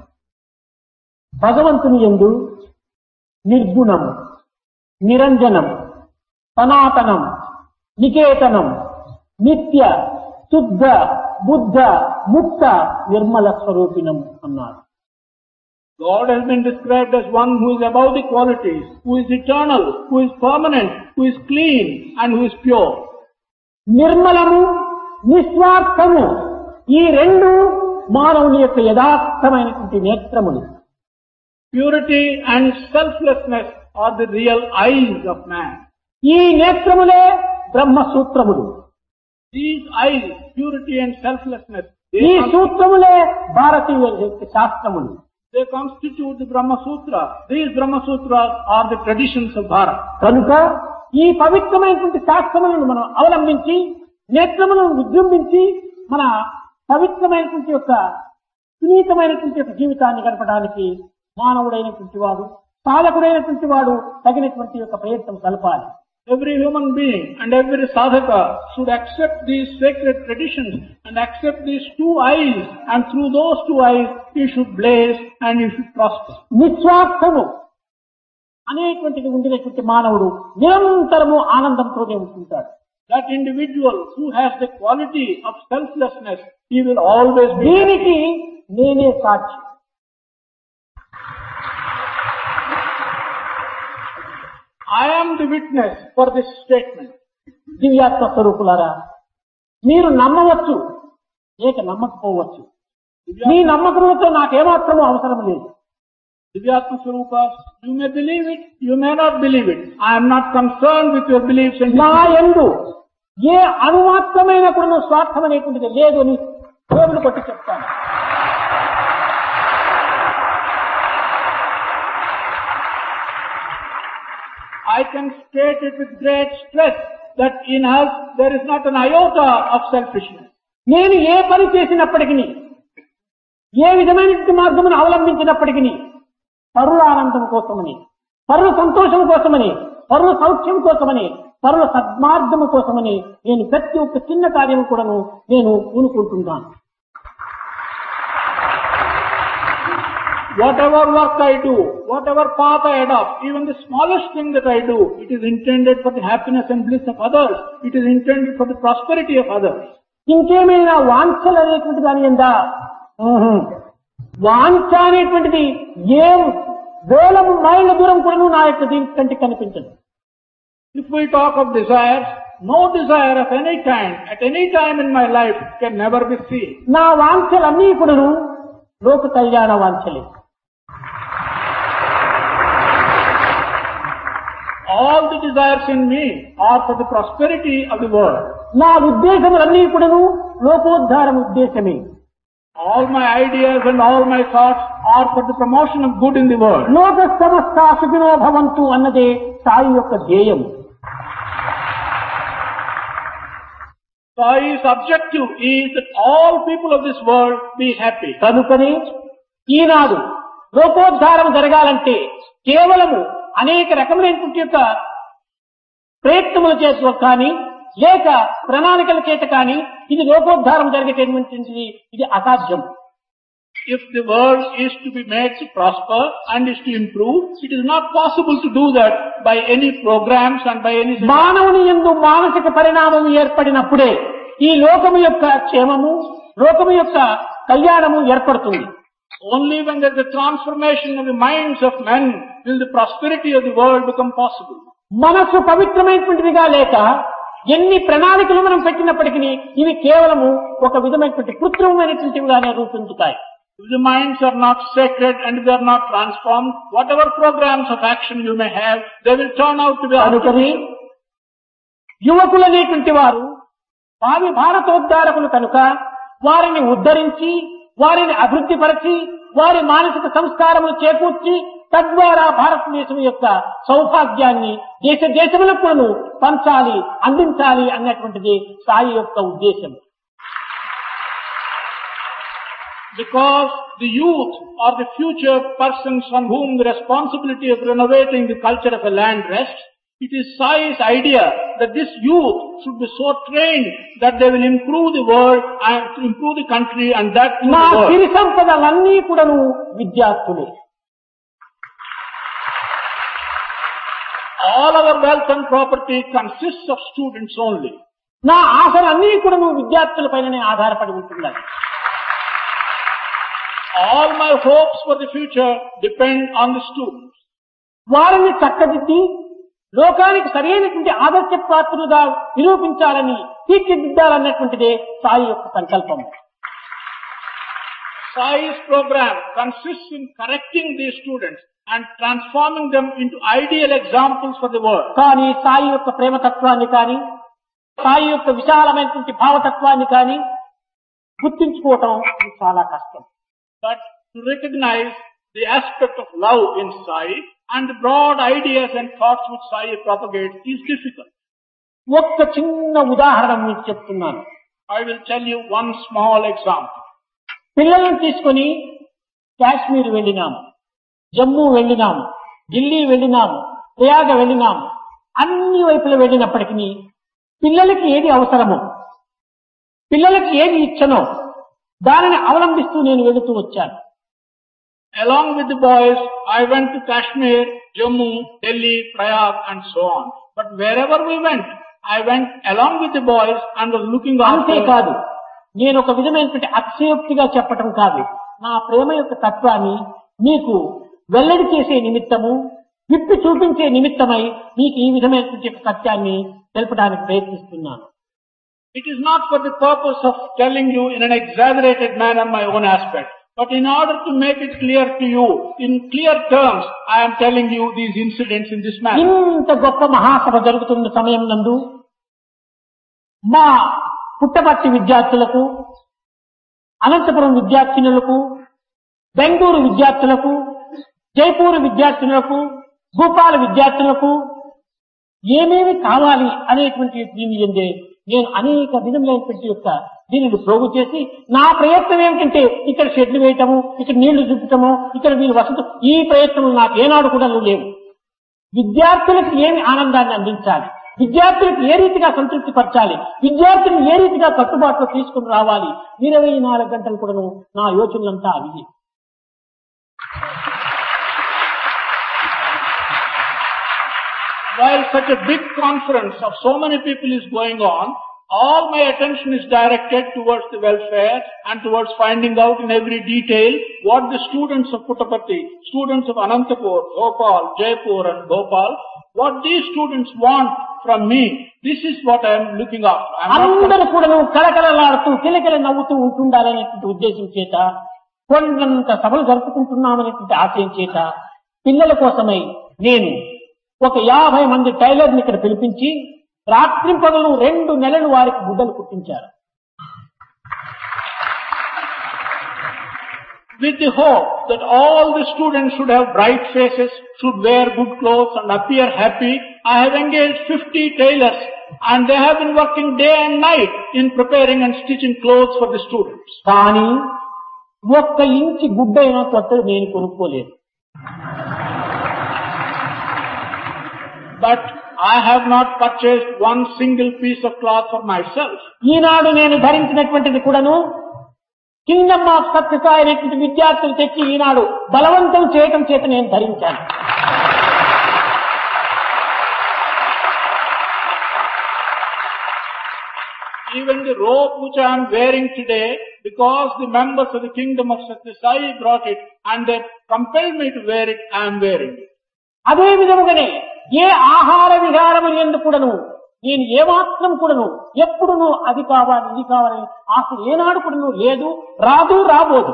భగవంతుని యందు నిర్గుణం, నిరంజనం, సనాతనం, నికేతనం, నిత్య, శుద్ధ, బుద్ధ, ముక్త, నిర్మల స్వరూపిణం అన్నారు. God has been described as one who is above the qualities, who is eternal, who is permanent, who is clean, and who is pure. నిర్మలము, నిస్వార్థము, ఈ రెండు మానవుని యొక్క యథార్థమైనటువంటి నేత్రములు. Purity and selflessness are the real eyes of man. ఈ నేత్రములే బ్రహ్మసూత్రములు. These eyes, purity and selflessness, ఈ they, con- సూత్రములే భారతీయ శాస్త్రములు. they constitute the Brahma Sutra. These Brahma Sutras are the traditions of Bharat. కనుక ఈ పవిత్రమైనటువంటి శాస్త్రములను మనం అవలంబించి నేత్రములను విజృంభించి మన పవిత్రమైనటువంటి యొక్క సునీతమైనటువంటి యొక్క జీవితాన్ని గడపడానికి మానవుడైనటువంటి వాడు, సాధకుడైనటువంటి వాడు తగినటువంటి యొక్క ప్రయత్నం కలపాలి. Every human being and every sadhaka should accept these sacred traditions and accept these two eyes, and through those two eyes he should blaze and he should prosper. నిస్వార్థము అనేటువంటిది ఉండినటువంటి మానవుడు నిరంతరము ఆనందంతోనే ఉంటుంటాడు. That individual who has the quality of selflessness, he will always be happy. దీనికి నేనే సాక్షి. I am the witness for this statement. దివ్యాత్మ స్వరూపులారా, మీరు నమ్మవచ్చు లేక నమ్మకపోవచ్చు. మీ నమ్మకంతో నాకేమాత్రమూ అవసరం లేదు. Divyatma Swarupas, you may believe it, you may not believe it. I am not concerned with your beliefs and నా disbeliefs. యందు ఏ అణుమాత్రమైన కూడా స్వార్థం అనేటువంటిది లేదు అని దేవుడు కొట్టి చెప్తాను. I can state it with great stress that in us there is not an iota of selfishness. నేను ఏ పని చేసినప్పటికీ, ఏ విధమైనటువంటి మార్గమును అవలంబించినప్పటికీ పరుల ఆనందం కోసమని, పరుల సంతోషం కోసమని, పరుల సౌఖ్యం కోసమని, పరుల సద్మార్గము కోసమని నేను ప్రతి ఒక్క చిన్న కార్యం కూడాను నేను పూనుకుంటున్నాను. Whatever work I do, whatever path I adopt, even the smallest thing that I do, it is intended for the happiness and bliss of others. It is intended for the prosperity of others. ఇంకేమైనా వాంఛలు అనేటువంటి దాని ఎందా వాంఛ అనేటువంటిది ఏ వేల మైళ్ళ దూరం కూడా నా యొక్క దీని కంటికి కనిపించదు. If we talk of desires, no desire of any kind at any time in my life can never be seen. నా వాంఛలన్నీ కూడా లోక కళ్యాణ వాంఛలే. All the desires in me are for the prosperity of the world. నా ఉద్దేశములన్నీ కూడా లోకోద్ధారం ఉద్దేశమే. All my ideas and all my thoughts are for the promotion of good in the world. లోక సమస్త సుఖినో భవంతు అన్నదే సాయి యొక్క ధ్యేయం. Sai's objective is that all people of this world be happy. కనుకనే ఈనాడు లోకోద్ధారం జరగాలంటే కేవలము అనేక రకములైనటువంటి యొక్క ప్రయత్నముల చేత కానీ లేక ప్రణాళికల చేత కానీ ఇది లోకోద్ధారం జరిగేటటువంటిది ఇది అసాధ్యం. If the world is to be made to prosper and is to improve, it is not possible to do that by any programs and by any... మానవుని యందు మానసిక పరిణామం ఏర్పడినప్పుడే ఈ లోకము యొక్క క్షేమము, లోకము యొక్క కళ్యాణము ఏర్పడుతుంది. Only when there is a transformation of the minds of men will the prosperity of the world become possible. మనస్సు పవిత్రమైనటువంటిదిగా లేక ఎన్ని ప్రణాళికలు మనం పెట్టినప్పటికీ ఇవి కేవలము ఒక విధమైనటువంటి కృత్రిమమైనటువంటివిగానే రూపొందుతాయి. If the minds are not sacred and they are not transformed, whatever programs of action you may have, they will turn out to be అనుకని యువకులనేటువంటి వారు భావి భారతోద్ధారకులు కనుక వారిని ఉద్ధరించి, వారిని అభివృద్ధి పరిచి, వారి మానసిక సంస్కారములు చేకూర్చి తద్వారా భారతదేశం యొక్క సౌభాగ్యాన్ని దేశ దేశములకు పంచాలి, అందించాలి అన్నటువంటిది సాయి యొక్క ఉద్దేశం. Because the youth are the future persons on whom the responsibility of renovating the culture of a land rests, it is Sai's idea that this youth should be so trained that they will improve the world and improve the country and that in నా the world. సిరి సంపదలన్నీ కూడాను విద్యార్థులే. All our wealth and property consists of students only. నా ఆశలన్నీ కూడాను విద్యార్థుల పైననే ఆధారపడి ఉంటున్నాయి. All my hopes for the future depend on the students. వారిని చక్కదిద్ది లోకానికి సరైనటువంటి ఆదర్శ పాత్రులుగా నిరూపించాలని తీర్చిదిద్దాలన్నటువంటిదే సాయి యొక్క సంకల్పం. Sai's program consists in correcting these students and transforming them into ideal examples for the world. కానీ సాయి యొక్క ప్రేమతత్వాన్ని కానీ సాయి యొక్క విశాలమైనటువంటి భావతత్వాన్ని కానీ గుర్తించుకోవటం ఇది చాలా కష్టం. But to recognize the aspect of love in Sai and the broad ideas and thoughts which Sai propagates is difficult. ఒక్క చిన్న ఉదాహరణ మీకు చెప్తున్నాను. I will tell you one small example. పిల్లలను తీసుకొని కాశ్మీర్ వెళ్ళినాము, జమ్మూ వెళ్ళినాము, ఢిల్లీ వెళ్ళినాము, ప్రయాగ వెళ్ళినాము. అన్ని వైపులు వెళ్ళినప్పటికీ పిల్లలకి ఏది అవసరమో, పిల్లలకి ఏది ఇచ్చనో దానిని అవలంబిస్తూ నేను వెళుతూ వచ్చాను. Along with the boys, I went to Kashmir, Jammu, Delhi, Prayag and so on. But wherever we went, I went along with the boys and was looking after. అంతేకాదు, నేను ఒక విధమైనటువంటి అతిశయోక్తిగా చెప్పటం కాదు, నా ప్రేమ యొక్క తత్వాన్ని మీకు వెల్లడి చేసే నిమిత్తము, విప్పి చూపించే నిమిత్తమై మీకు ఈ విధమైనటువంటి సత్యాన్ని తెలపడానికి ప్రయత్నిస్తున్నాను. It is not for the purpose of telling you in an exaggerated manner my own aspect, but in order to make it clear to you in clear terms, I am telling you these incidents in this manner. ఇంత గొప్ప మహాసభ జరుగుతున్న సమయం నందు మా పుట్టపర్తి విద్యార్థులకు, అనంతపురం విద్యార్థినులకు, బెంగళూరు విద్యార్థులకు, జైపూర్ విద్యార్థినులకు, భూపాల విద్యార్థులకు, ఏమేమి కావాలి అనేటువంటి దీని ఎందే నేను అనేక విధములైనటువంటి యొక్క దీనిని ప్రోగు చేసి నా ప్రయత్నం ఏమిటంటే ఇక్కడ షెడ్లు వేయటము, ఇక్కడ నీళ్లు చూపటము, ఇక్కడ వీళ్ళు వసతి, ఈ ప్రయత్నం నాకు ఏనాడు కూడా లేవు. విద్యార్థులకు ఏమి ఆనందాన్ని అందించాలి, విద్యార్థులకు ఏ రీతిగా సంతృప్తి పరచాలి, విద్యార్థులను ఏ రీతిగా కట్టుబాటులో తీసుకుని రావాలి, ఇరవై నాలుగు గంటలు కూడాను నా యోచనలంతా అవి. While such a big conference of so many people is going on, all my attention is directed towards the welfare and towards finding out in every detail what the students of Puttaparthi, students of Anantapur, Bhopal, Jaipur and Bhopal, what these students want from me. This is what I am looking after. I am అందరూ కూడాను కలకలలాడుతూ కిలకిల నవ్వుతూ ఉంటుండాలనేటువంటి ఉద్దేశం చేత, కొండంత సభలు జరుపుకుంటున్నామనేటువంటి ఆశయం చేత పిల్లల కోసమై నేను ఒక యాభై మంది టైలర్ని ఇక్కడ పిలిపించి రాత్రి పగలు రెండు నెలలు వారికి గుడ్డలు కుట్టించారు. With the hope that all the students should have bright faces, should wear good clothes and appear happy, I have engaged fifty tailors and they have been working day and night in preparing and stitching clothes for the students. కానీ ఒక్క ఇంచి గుడ్డ అయినా కొత్తది నేను కొనుక్కోలేదు. But I have not purchased one single piece of cloth for myself. ఈనాడు నేను ధరించినటువంటిది కూడాను కింగ్డమ్ ఆఫ్ సత్యసాయి అనేటువంటి విద్యార్థులు తెచ్చి ఈనాడు బలవంతం చేయటం చేత నేను ధరించాను. Even the robe which I am wearing today, because the members of the kingdom of Satyasai brought it and they compelled me to wear it, I am wearing it. అదే విధముగానే ఏ ఆహార విహారము ఎందు కూడాను నేను ఏమాత్రం కూడాను ఎప్పుడును అది కావాలి ఇది కావాలని ఆశ ఏనాడు కూడాను లేదు, రాదు, రాబోదు.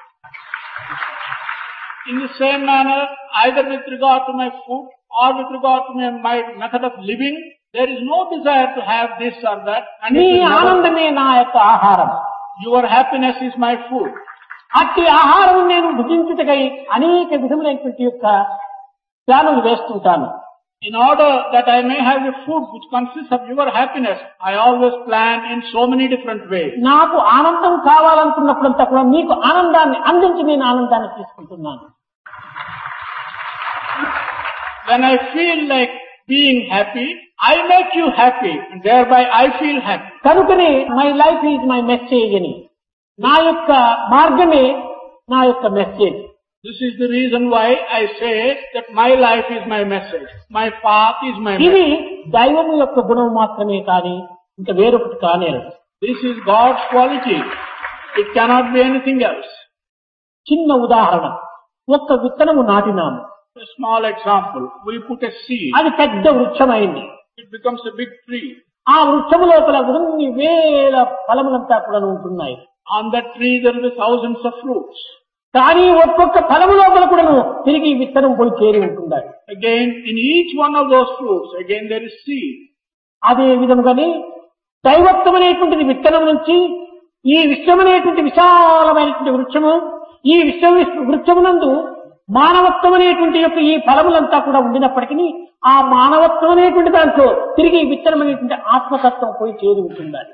In the same manner, either with regard to my food or with regard to my, my method of living, there is no desire to have this or that. And నీ it will never- ఆనందమే నా యొక్క ఆహారం. your happiness is my food. అట్టి ఆహారం నేను భుజించుటకై అనేక విధములైనటువంటి యొక్క ప్లానులు వేస్తుంటాను. In order that I may have a food which consists of your happiness, I always plan in so many different ways. నాకు ఆనందం కావాలనుకున్నప్పుడంతా కూడా మీకు ఆనందాన్ని అందించి నేను ఆనందాన్ని తీసుకుంటున్నాను. When I feel like being happy, I make you happy and thereby I feel happy. కనుకనే my life is my message అని, నా యొక్క మార్గమే నా యొక్క message. This is the reason why I say that my life is my message. My path is my ఇది message. దైవము యొక్క గుణం మాత్రమే కానీ ఇంకా వేరొకటి కానేరదు. This is God's quality. It cannot be anything else. చిన్న ఉదాహరణ, ఒక్క విత్తనము నాటినాము, A small example. We put a seed. అది పెద్ద వృక్షమైంది. It becomes a big tree. ఆ వృక్షము లోపల కొన్ని వేల ఫలములంతా కూడా ఉంటున్నాయి. On that tree there will be thousands of fruits. కానీ ఒక్కొక్క ఫలము లోపల కూడాను తిరిగి విత్తనం పోయి చేరి ఉంటున్నాయి. Again, in each one of those fruits, again there is seed. అదే విధముగానే దైవత్వం అనేటువంటిది విత్తనం నుంచి ఈ విశ్వం అనేటువంటి విశాలమైనటువంటి వృక్షము, ఈ విశ్వ వృక్షమునందు మానవత్వం అనేటువంటి యొక్క ఈ ఫలములంతా కూడా ఉండినప్పటికీ ఆ మానవత్వం అనేటువంటి దాంట్లో తిరిగి విత్తనం అనేటువంటి ఆత్మతత్వం పోయి చేరి ఉంటున్నారు.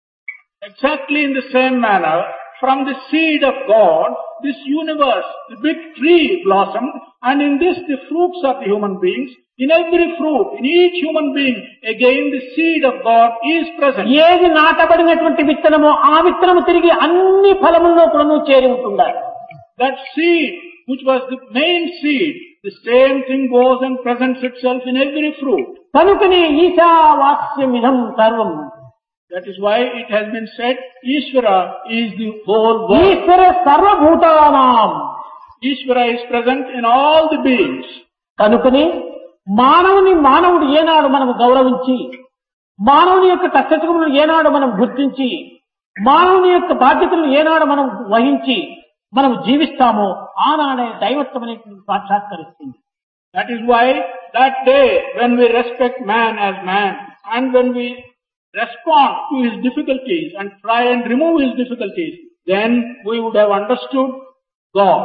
Exactly in the same manner, from the seed of God, this universe, the big tree blossomed, and in this the fruits of the human beings. In every fruit, in each human being, again the seed of God is present. ఏది నాటబడినటువంటి విత్తనమో ఆ విత్తనము తిరిగి అన్ని ఫలముల్లో కూడా చేరి ఉంటున్నారు. That seed, which was the main seed, the same thing goes and presents itself in every fruit. కనుకనే ఈశావాస్యమిదం సర్వం. That is why it has been said, Ishvara is the whole world. ఈశ్వర సర్వభూతానాం. Ishvara is present in all the beings. కనుకనే మానవుని మానవుడు ఏనాడు మనం గౌరవించి, మానవుని యొక్క కష్టములను ఏనాడు మనం గుర్తించి, మానవుని యొక్క బాధ్యతలను ఏనాడు మనం వహించి మనం జీవిస్తామో ఆనాడే దైవత్వం అనేటువంటి సాక్షాత్కరిస్తుంది. That is why that day when we respect man as man and when we respond to his difficulties and try and remove his difficulties, then we would have understood God.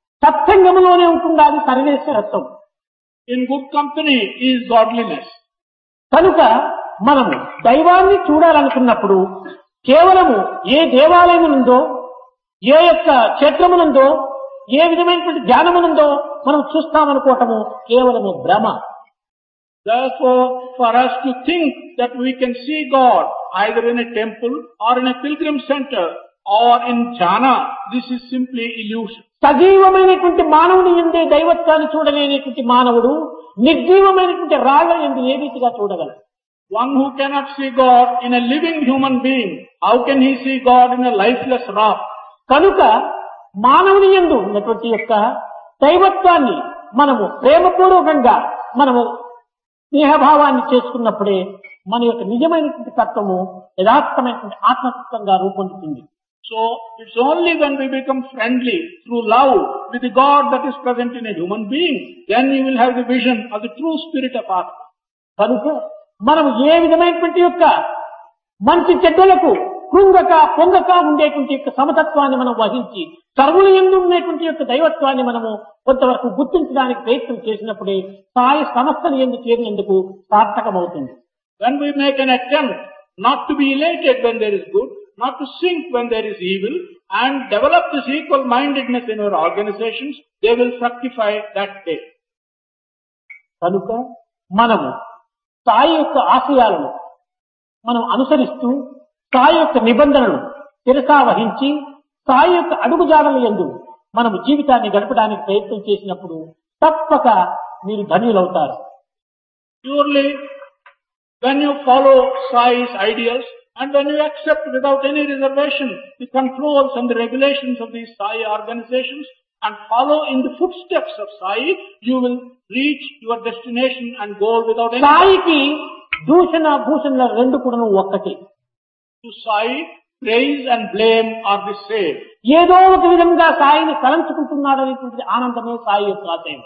సత్సంగములోనే ఉంటుండాలి సర్వేశ్వరత్వం. In good company is godliness. కనుక మనము దైవాన్ని చూడాలనుకున్నప్పుడు కేవలము ఏ దేవాలయమునందో, ఏ యొక్క క్షేత్రమునందో, ఏ విధమైనటువంటి ధ్యానమునందో మనం చూస్తామనుకోవటము కేవలము భ్రమ. Therefore, for us to think that we can see God either in a temple or in a pilgrim center or in jhana, this is simply illusion. సజీవమైనటువంటి మానవుని యందే దైవత్వాన్ని చూడలేనటువంటి మానవుడు నిర్జీవమైనటువంటి రాళ్ల యందు ఏ రీతిగా చూడగలడు? One who cannot see God in a living human being, how can he see God in a lifeless rock? కనుక మానవుని యందు ఉన్నటువంటి యొక్క దైవత్వాన్ని మనము ప్రేమపూర్వకంగా మనము స్నేహభావాన్ని చేసుకున్నప్పుడే మన యొక్క నిజమైనటువంటి తత్వము యథార్థమైనటువంటి ఆత్మతత్వంగా రూపొందుతుంది. So, it's only when we become friendly through love with the God that is present in a human being, then you will have the vision of the true spirit of Atma. కనుక మనం ఏ విధమైనటువంటి యొక్క మంచి చెడ్డలకు కృంగక పొంగక ఉండేటువంటి యొక్క సమతత్వాన్ని మనం వహించి సర్వుల యందు ఉండేటువంటి యొక్క దైవత్వాన్ని మనము కొంతవరకు గుర్తించడానికి ప్రయత్నం చేసినప్పుడే సాయి సమస్తని యందు చేరినందుకు సార్థకమవుతుంది. When we make an attempt not to be elated when there is good, not to sink when there is evil, and develop this equal-mindedness in our organizations, they will fructify that day. కనుక మనము సాయి యొక్క ఆశయాలను మనం అనుసరిస్తూ సాయి యొక్క నిబంధనలను శిరసా వహించి సాయి యొక్క అడుగుజాడల యందు మనము జీవితాన్ని గడపడానికి ప్రయత్నం చేసినప్పుడు తప్పక మీరు ధన్యులవుతారు. Surely, when you follow Sai's ideals and when you accept without any reservation the controls and the regulations of these Sai organizations and follow in the footsteps of Sai, you will reach your destination and goal without any... సాయికి దూషణ భూషణల రెండు కూడా ఒక్కటే. To Sai, praise and blame are the same. ఏదో ఒక విధంగా సాయిని తలంచుకుంటున్నాడనేటువంటి ఆనందమే సాయి యొక్క ఆశయం.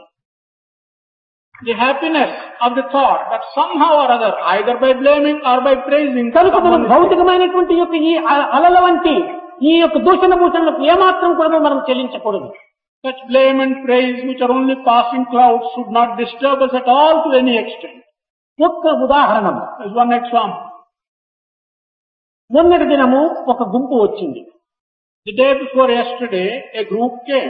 The happiness of the thought that somehow or other, either by blaming or by praising, కనుక మనం భౌతికమైనటువంటి యొక్క ఈ అలల వంటి ఈ యొక్క దూషణ భూషణలకు ఏమాత్రం కూడా మనం చెల్లించకూడదు. such blame and praise which are only passing clouds should not disturb us at all to any extent. ఒక్క ఉదాహరణ, As one example, మొన్నటి దినము ఒక గుంపు వచ్చింది. the day before yesterday, a group came.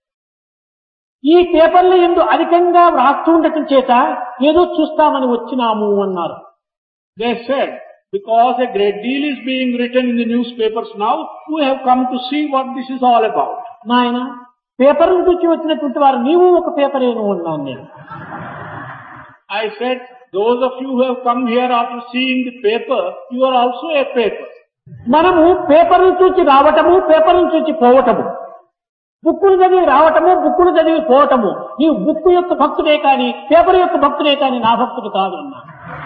ఈ పేపర్ల యందు అధికంగా వ్రాస్తూ ఉండటం చేత ఏదో చూస్తామని వచ్చినాము అన్నారు. They said, because a great deal is being written in the newspapers now, we have come to see what this is all about. నాయన, పేపర్ను చూసి వచ్చినటువంటి వారు నీవు ఒక పేపరేను అన్నాను నేను. I said, those of you who have come here after seeing the paper, you are also a paper. మనము పేపర్ను చూసి రావటము, పేపర్ను చూసి పోవటము, బుక్కులు చదివి రావటము, బుక్కులు చదివి పోవటము. నీవు బుక్కు యొక్క భక్తుడే కాని పేపర్ యొక్క భక్తుడే కాని నా భక్తుడు కాదు అన్నా.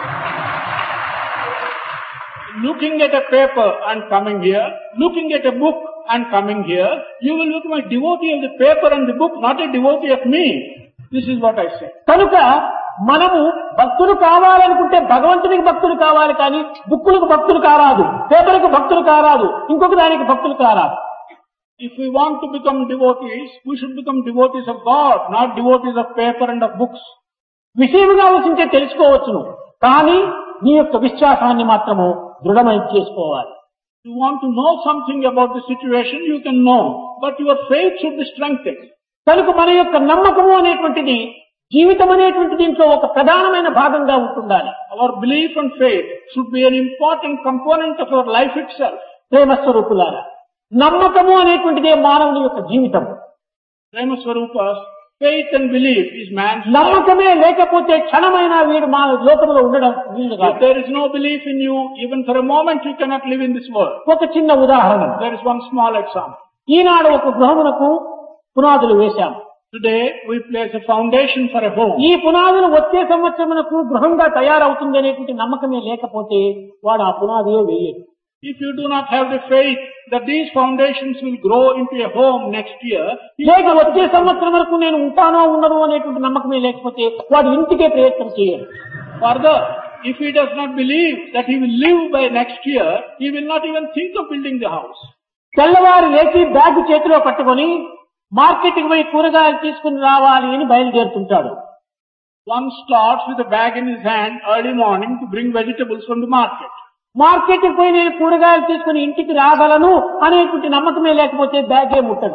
Looking at a paper and coming here, looking at a book and coming here, you will become a devotee of the paper and the book, not a devotee of me. This is what I said. కనుక మనము భక్తులు కావాలనుకుంటే భగవంతునికి భక్తులు కావాలి కానీ బుక్కులకు భక్తులు కారాదు, పేపర్కు భక్తులు కారాదు, ఇంకొక దానికి భక్తులు కారాదు. If we want to become devotees, we should become devotees of God, not devotees of paper and of books. విషయముగా ఆలోచించే తెలుసుకోవచ్చును, కానీ నీ యొక్క విశ్వాసాన్ని మాత్రము దృఢమై చేసుకోవాలి. You want to know something about the situation, you can know, but your faith should be strengthened. కనుక మన యొక్క నమ్మకము అనేటువంటిది జీవితం అనేటువంటి దీంట్లో ఒక ప్రధానమైన భాగంగా ఉంటుండాలి. Our belief and faith should be an important component of our life itself. ప్రేమ స్వరూపులారా, నమ్మకము అనేటువంటిదే మానవుని యొక్క జీవితం. Prema Swarupas, faith and belief is man's life. నమ్మకమే లేకపోతే క్షణమైన వీడు మా లోకంలో ఉండడం వీలు If కాదు. there is no belief in you, even for a moment you cannot live in this world. ఒక చిన్న ఉదాహరణ, There is one small example. ఈనాడు ఒక గృహమునకు పునాదులు వేశాము. Today we place a foundation for a home. ఈ పునాదులు వచ్చే సంవత్సరమునకు గృహంగా తయారవుతుంది అనేటువంటి నమ్మకమే లేకపోతే వాడు ఆ పునాదియే వేయడు. If you do not have the faith that these foundations will grow into a home next year, లేక వచ్చే సంవత్సరం వరకు నేను ఉంటానో ఉండను అనేటువంటి నమ్మకమే లేకపోతే వాడు ఇంటికే ప్రయత్నం చేయడు. further, if he does not believe that he will live by next year, he will not even think of building the house. తెల్లవారు లేచి బ్యాగ్ చేతిలో పట్టుకొని మార్కెట్కి పోయి కూరగాయలు తీసుకుని రావాలి అని బయలుదేరుతుంటాడు. One starts with a bag in his hand early morning to bring vegetables from the market. Market కి పోయి నేను కూరగాయలు తీసుకుని ఇంటికి రాగలను అనేటువంటి నమ్మకమే లేకపోతే బ్యాగే ముట్టడు.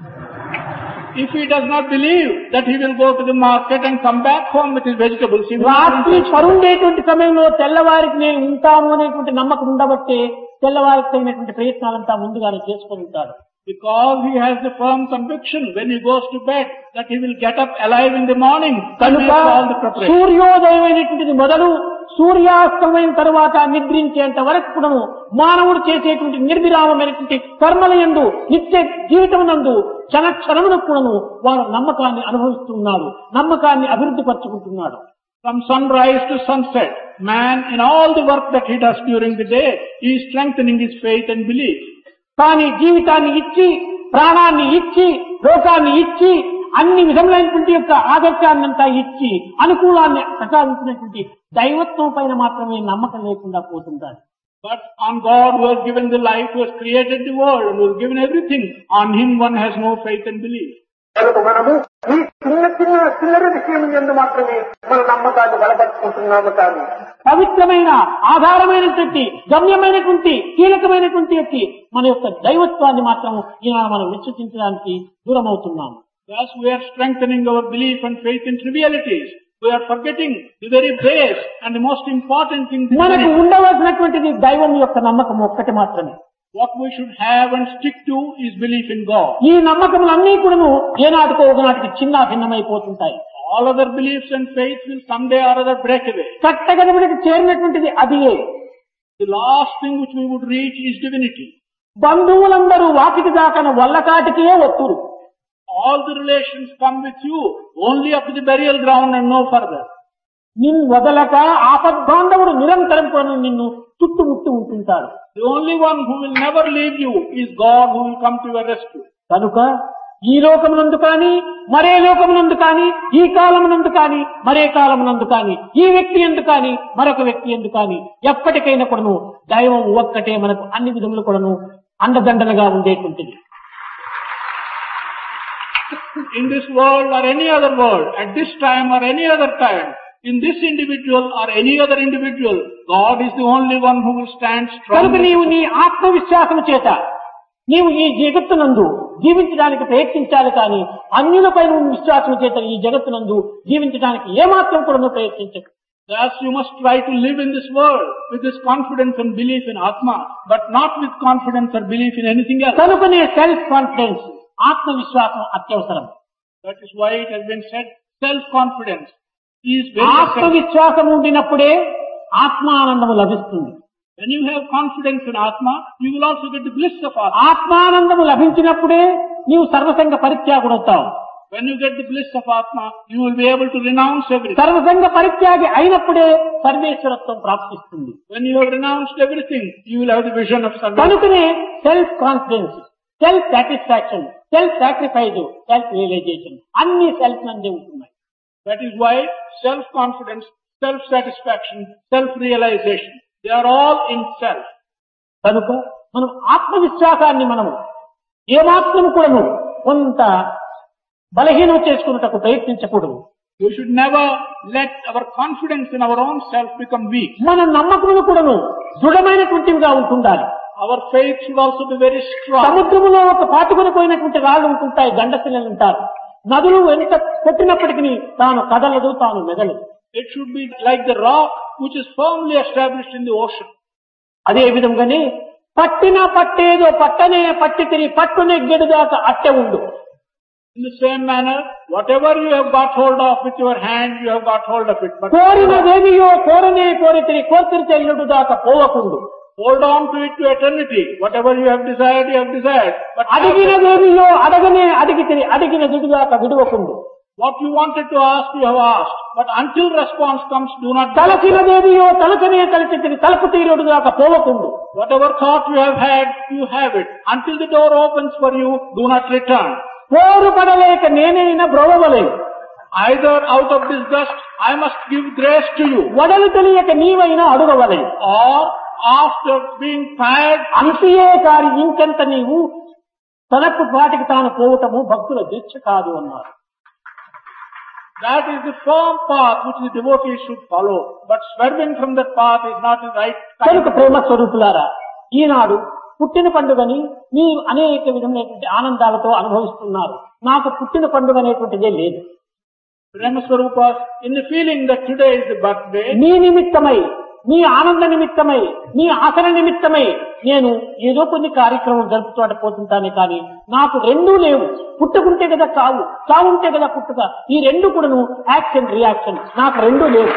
If he does not believe that he will go to the market and come back home with his vegetables, he will not రాత్రి పరుండేటువంటి సమయంలో తెల్లవారికి నేను ఉంటాను అనేటువంటి నమ్మకం ఉండబట్టే తెల్లవారికి తగినటువంటి ప్రయత్నాలంతా ముందుగానే చేసుకుని ఉంటాడు. Because he has the firm conviction when he goes to bed that he will get up alive in the morning. కనుక all the preparation. సూర్యోదయం అయినటువంటిది మొదలు సూర్యాస్తమైన తరువాత నిద్రించేంత వరకు కూడా మానవుడు చేసేటువంటి నిర్విరామమైనటువంటి కర్మల యందు నిత్య జీవితం నందు క్షణక్షణములకు కూడాను వారు నమ్మకాన్ని అనుభవిస్తున్నాడు, నమ్మకాన్ని అభివృద్ధి పరుచుకుంటున్నాడు. From sunrise to sunset, man in all the work that he does during the day, he is strengthening his faith and belief. కానీ జీవితాన్ని ఇచ్చి ప్రాణాన్ని ఇచ్చి లోకాన్ని ఇచ్చి అన్ని విధములైనటువంటి యొక్క ఆదర్శాన్నంతా ఇచ్చి అనుకూలాన్ని ప్రసాదించినటువంటి దైవత్వం పైన మాత్రమే నమ్మకం లేకుండా పోతుంటారు. But on God who has given the life, who has created the world, and who has given everything, on Him one has no faith and belief. కనుక మనము ఈ చిన్న చిన్న చిల్లర విషయం ఎందు మాత్రమే మన నమ్మకాన్ని బలపరుచుకుంటున్నాము. కానీ పవిత్రమైన ఆధారమైనటువంటి గమ్యమైనటువంటి కీలకమైనటువంటి మన యొక్క దైవత్వాన్ని మాత్రం ఈనాడు మనం విశ్వసించడానికి దూరం అవుతున్నాము. Thus we are strengthening our belief and faith in trivialities. We are forgetting the very base and the most important thing. మనకు ఉండవలసినటువంటిది దైవం యొక్క నమ్మకం ఒక్కటి మాత్రమే. What we should have and stick to is belief in God. ఈ నమ్మకములన్నీ కూడాను ఏనాటికో ఒకనాటికి చిన్న భిన్నమైపోతుంటాయి. All other beliefs and faith will someday or other break away. కట్టగడపడికి చేరినటువంటిది అదియే. The last thing which we would reach is divinity. బంధువులందరూ Vakiti దాకన వల్లకాటికే వత్తురు. All the relations come with you only up to the burial ground and no further. నిన్ను వదలక ఆపద్బాంధవుడు నిరంతరం కూడా నిన్ను చుట్టుముట్టి ఉంటుంటాడు. The only one who will never leave you is God, who will come to your rescue. కనుక ఈ లోకమునందు కానీ మరే లోకమునందు కానీ ఈ కాలమునందు కానీ మరే కాలమునందు కానీ ఈ వ్యక్తి ఎందు కానీ మరొక వ్యక్తి ఎందు కానీ ఎప్పటికైనా కూడాను దైవం ఒక్కటే మనకు అన్ని విధములు కూడాను అండదండలుగా ఉండేటువంటిది. In this world or any other world, at this time or any other time, in this individual or any other individual, God is the only one who will stand strong. కనుక నీవు నీ ఆత్మవిశ్వాసము చేత నీవు ఈ జగత్తునందు జీవించడానికి ప్రయత్నించాలి కానీ అన్యులపై నువ్వు విశ్వాసం చేత ఈ జగత్తునందు జీవించడానికి ఏమాత్రం కూడా నువ్వు ప్రయత్నించకు. Thus you must try to live in this world with this confidence and belief in Atma, but not with confidence or belief in anything else. కనుకనే సెల్ఫ్ కాన్ఫిడెన్స్ ఆత్మవిశ్వాసం అత్యవసరం. That is why it has been said, self-confidence is very essential. ఆత్మవిశ్వాసం ఉండినప్పుడే ఆత్మానందము లభిస్తుంది. When you have confidence in Atma, you will also get the bliss of Atma. ఆత్మానందము లభించినప్పుడే నీవు సర్వసంగ పరిత్యాగుడవుతావు. When you get the bliss of Atma, you will be able to renounce everything. సర్వసంగ పరిత్యాగి అయినప్పుడే సర్వేశ్వరత్వం ప్రాప్తిస్తుంది. When you have renounced everything, you will have the vision of Sarveshwara. కనుకనే self confidence, self satisfaction, self sacrifice, self realisation అన్ని సెల్ఫ్ నందే ఉంటున్నాయి. That is why self-confidence, self-satisfaction, self-realization, they are all in self. కనుక మనం ఆత్మవిశ్వాసాన్ని మనము ఏమాత్రం కూడాను కొంత బలహీనం చేసుకున్నటకు ప్రయత్నించకూడదు. We should never let our confidence in our own self become weak. మన నమ్మకములు కూడాను దృఢమైనటువంటివిగా ఉంటుండాలి. Our faith should also be very strong. సముద్రములో ఒక పాటుకొని పోయినటువంటి రాళ్ళు ఉంటుంటాయి, గండశిలలు ఉంటారు. నదులు ఎంత కొట్టినప్పటికీ తాను కదలదు, తాను మెదలదు. It should be like the rock which is firmly established in the ocean. అదే విధంగానే పట్టిన పట్టేదో పట్టనే పట్టి తిరిగి పట్టునే గెడుదాకా అట్టె ఉండు. In the same manner, whatever you have got hold of with your hand, you have got hold of it. But కోరినదేవియో కోరనే కోరి తిరిగి కోర్తిరి చెల్లుడు దాకా పోవకుండు. Hold on to it to eternity. Whatever you have desired, you have desired. But అడిగినదేవియో అడగనే అడిగి తిరిగి అడిగిన దుడిదాకా విడువకుండు. what you wanted to ask, you have asked. But until response comes, do not. తలచినదేవియో తలచనే తలచి తిరిగి తలుపు తీరుడు దాకా పోవకుండు. Whatever thought you have had, you have it. Until the door opens for you, do not return. పోరు పడలేక నేనైనా బ్రోవలేదు. Either out of disgust, I must give grace to you. వడలు తెలియక నీవైనా అడుగవలేదు. Or after being tired, అంతియే కాని ఇంకెంత నీవు తనకు పాటికి తాను పోవటము భక్తుల దీక్ష కాదు అన్నారు. That is the firm path which the devotees should follow. But swerving from that path is not the right kind కనుక of ప్రేమ స్వరూపులారా, ఈనాడు పుట్టిన పండుగని మీరు అనేక విధమైనటువంటి ఆనందాలతో అనుభవిస్తున్నారు. నాకు పుట్టిన పండుగ అనేటువంటిదే లేదు. Prema Swarupas, in the feeling that today is the birthday, మీ నిమిత్తమై, మీ ఆనంద నిమిత్తమై, మీ ఆసన నిమిత్తమై నేను ఏదో కొన్ని కార్యక్రమం జరుపుతూ పోతుంటానే కానీ నాకు రెండూ లేవు. పుట్టుకుంటే కదా చావు, చావుంటే కదా పుట్టుక. ఈ రెండు కూడాను యాక్షన్ రియాక్షన్, నాకు రెండూ లేవు.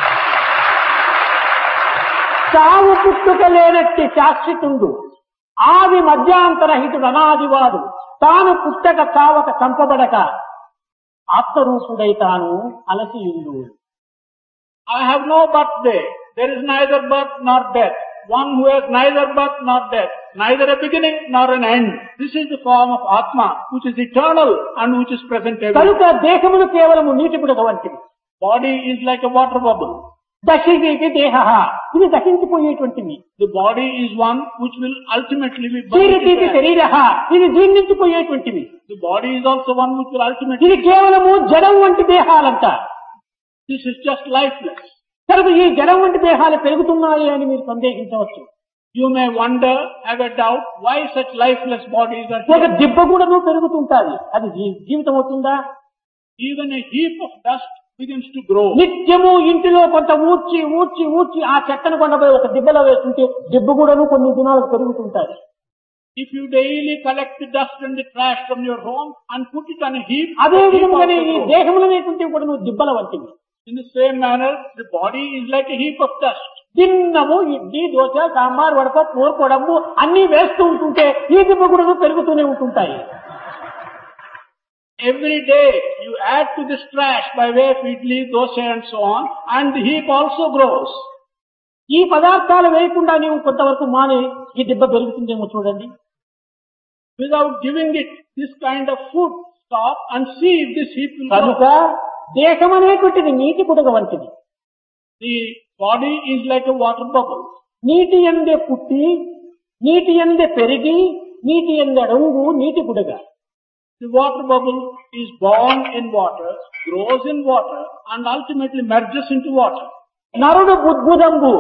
చావు పుట్టుక లేనట్టి శాశ్వతుండు, ఆది మధ్యాంతరహితుడు అనాదివాడు, తాను పుట్టక చావక చంపబడక ఆత్మరూపుడై తాను అలసియుండు. I have no birthday. There is neither birth nor death. One who has neither birth nor death, neither a beginning nor an end. This is the form of Atma, which is eternal and which is present everywhere. కనుక దేహమును కేవలము నీటి బుడగ వంటిది. Body is like a water bubble. దశికి దేహ, ఇది దహించిపోయేటువంటిది. The body is one which will ultimately be శరీరకి burned. శరీర, ఇది జీర్ణించిపోయేటువంటివి. The body is also one which will ultimately. ఇది కేవలము జడం వంటి దేహాలంట. This is just lifeless. కనుక ఈ జడం వంటి దేహాలు పెరుగుతున్నాయి అని మీరు సందేహించవచ్చు. You may wonder, have a doubt, why such lifeless bodies are ఒక here. దిబ్బ కూడా పెరుగుతుంటాది, అది జీ- జీవితం అవుతుందా? Even a heap of dust begins to grow. నిత్యము ఇంటిలో కొంత ఊడ్చి ఊడ్చి ఊడ్చి ఆ చెత్తను కొండపోయి ఒక దిబ్బలో వేస్తుంటే దిబ్బ కూడాను కొన్ని దినాలకు పెరుగుతుంటారు. If you daily collect the dust and the trash from your home and put it on a heap, అదే the heap విధంగానే also ఈ grows. దేహములు అనేటువంటి కూడా నువ్వు దిబ్బల వంటివి. In the same manner, the body is like a heap of dust. తిన్నము idli dosa sambar వడప కూరకోవడము అన్ని వేస్తూ ఉంటుంటే ఈ దిబ్బ కూడా పెరుగుతూనే ఉంటుంటాయి. Every day you add to this trash by way of idli, dosa and so on, and the heap also grows. ఈ పదార్థాలు వేయకుండా నీవు కొంతవరకు మాని ఈ దిబ్బ పెరుగుతుందేమో చూడండి. Without giving it this kind of food, stop and see if this heap will కనుక grow. దేహం అనేటువంటిది నీటి బుడగ వంటిది. The body is like a water bubble. నీటి ఎందే పుట్టి, నీటి ఎందే పెరిగి, నీటి ఎందే రంగు నీటి బుడగ. The water bubble is born in water, grows in water, and ultimately merges into water. నరుడు బుద్భుదంబు,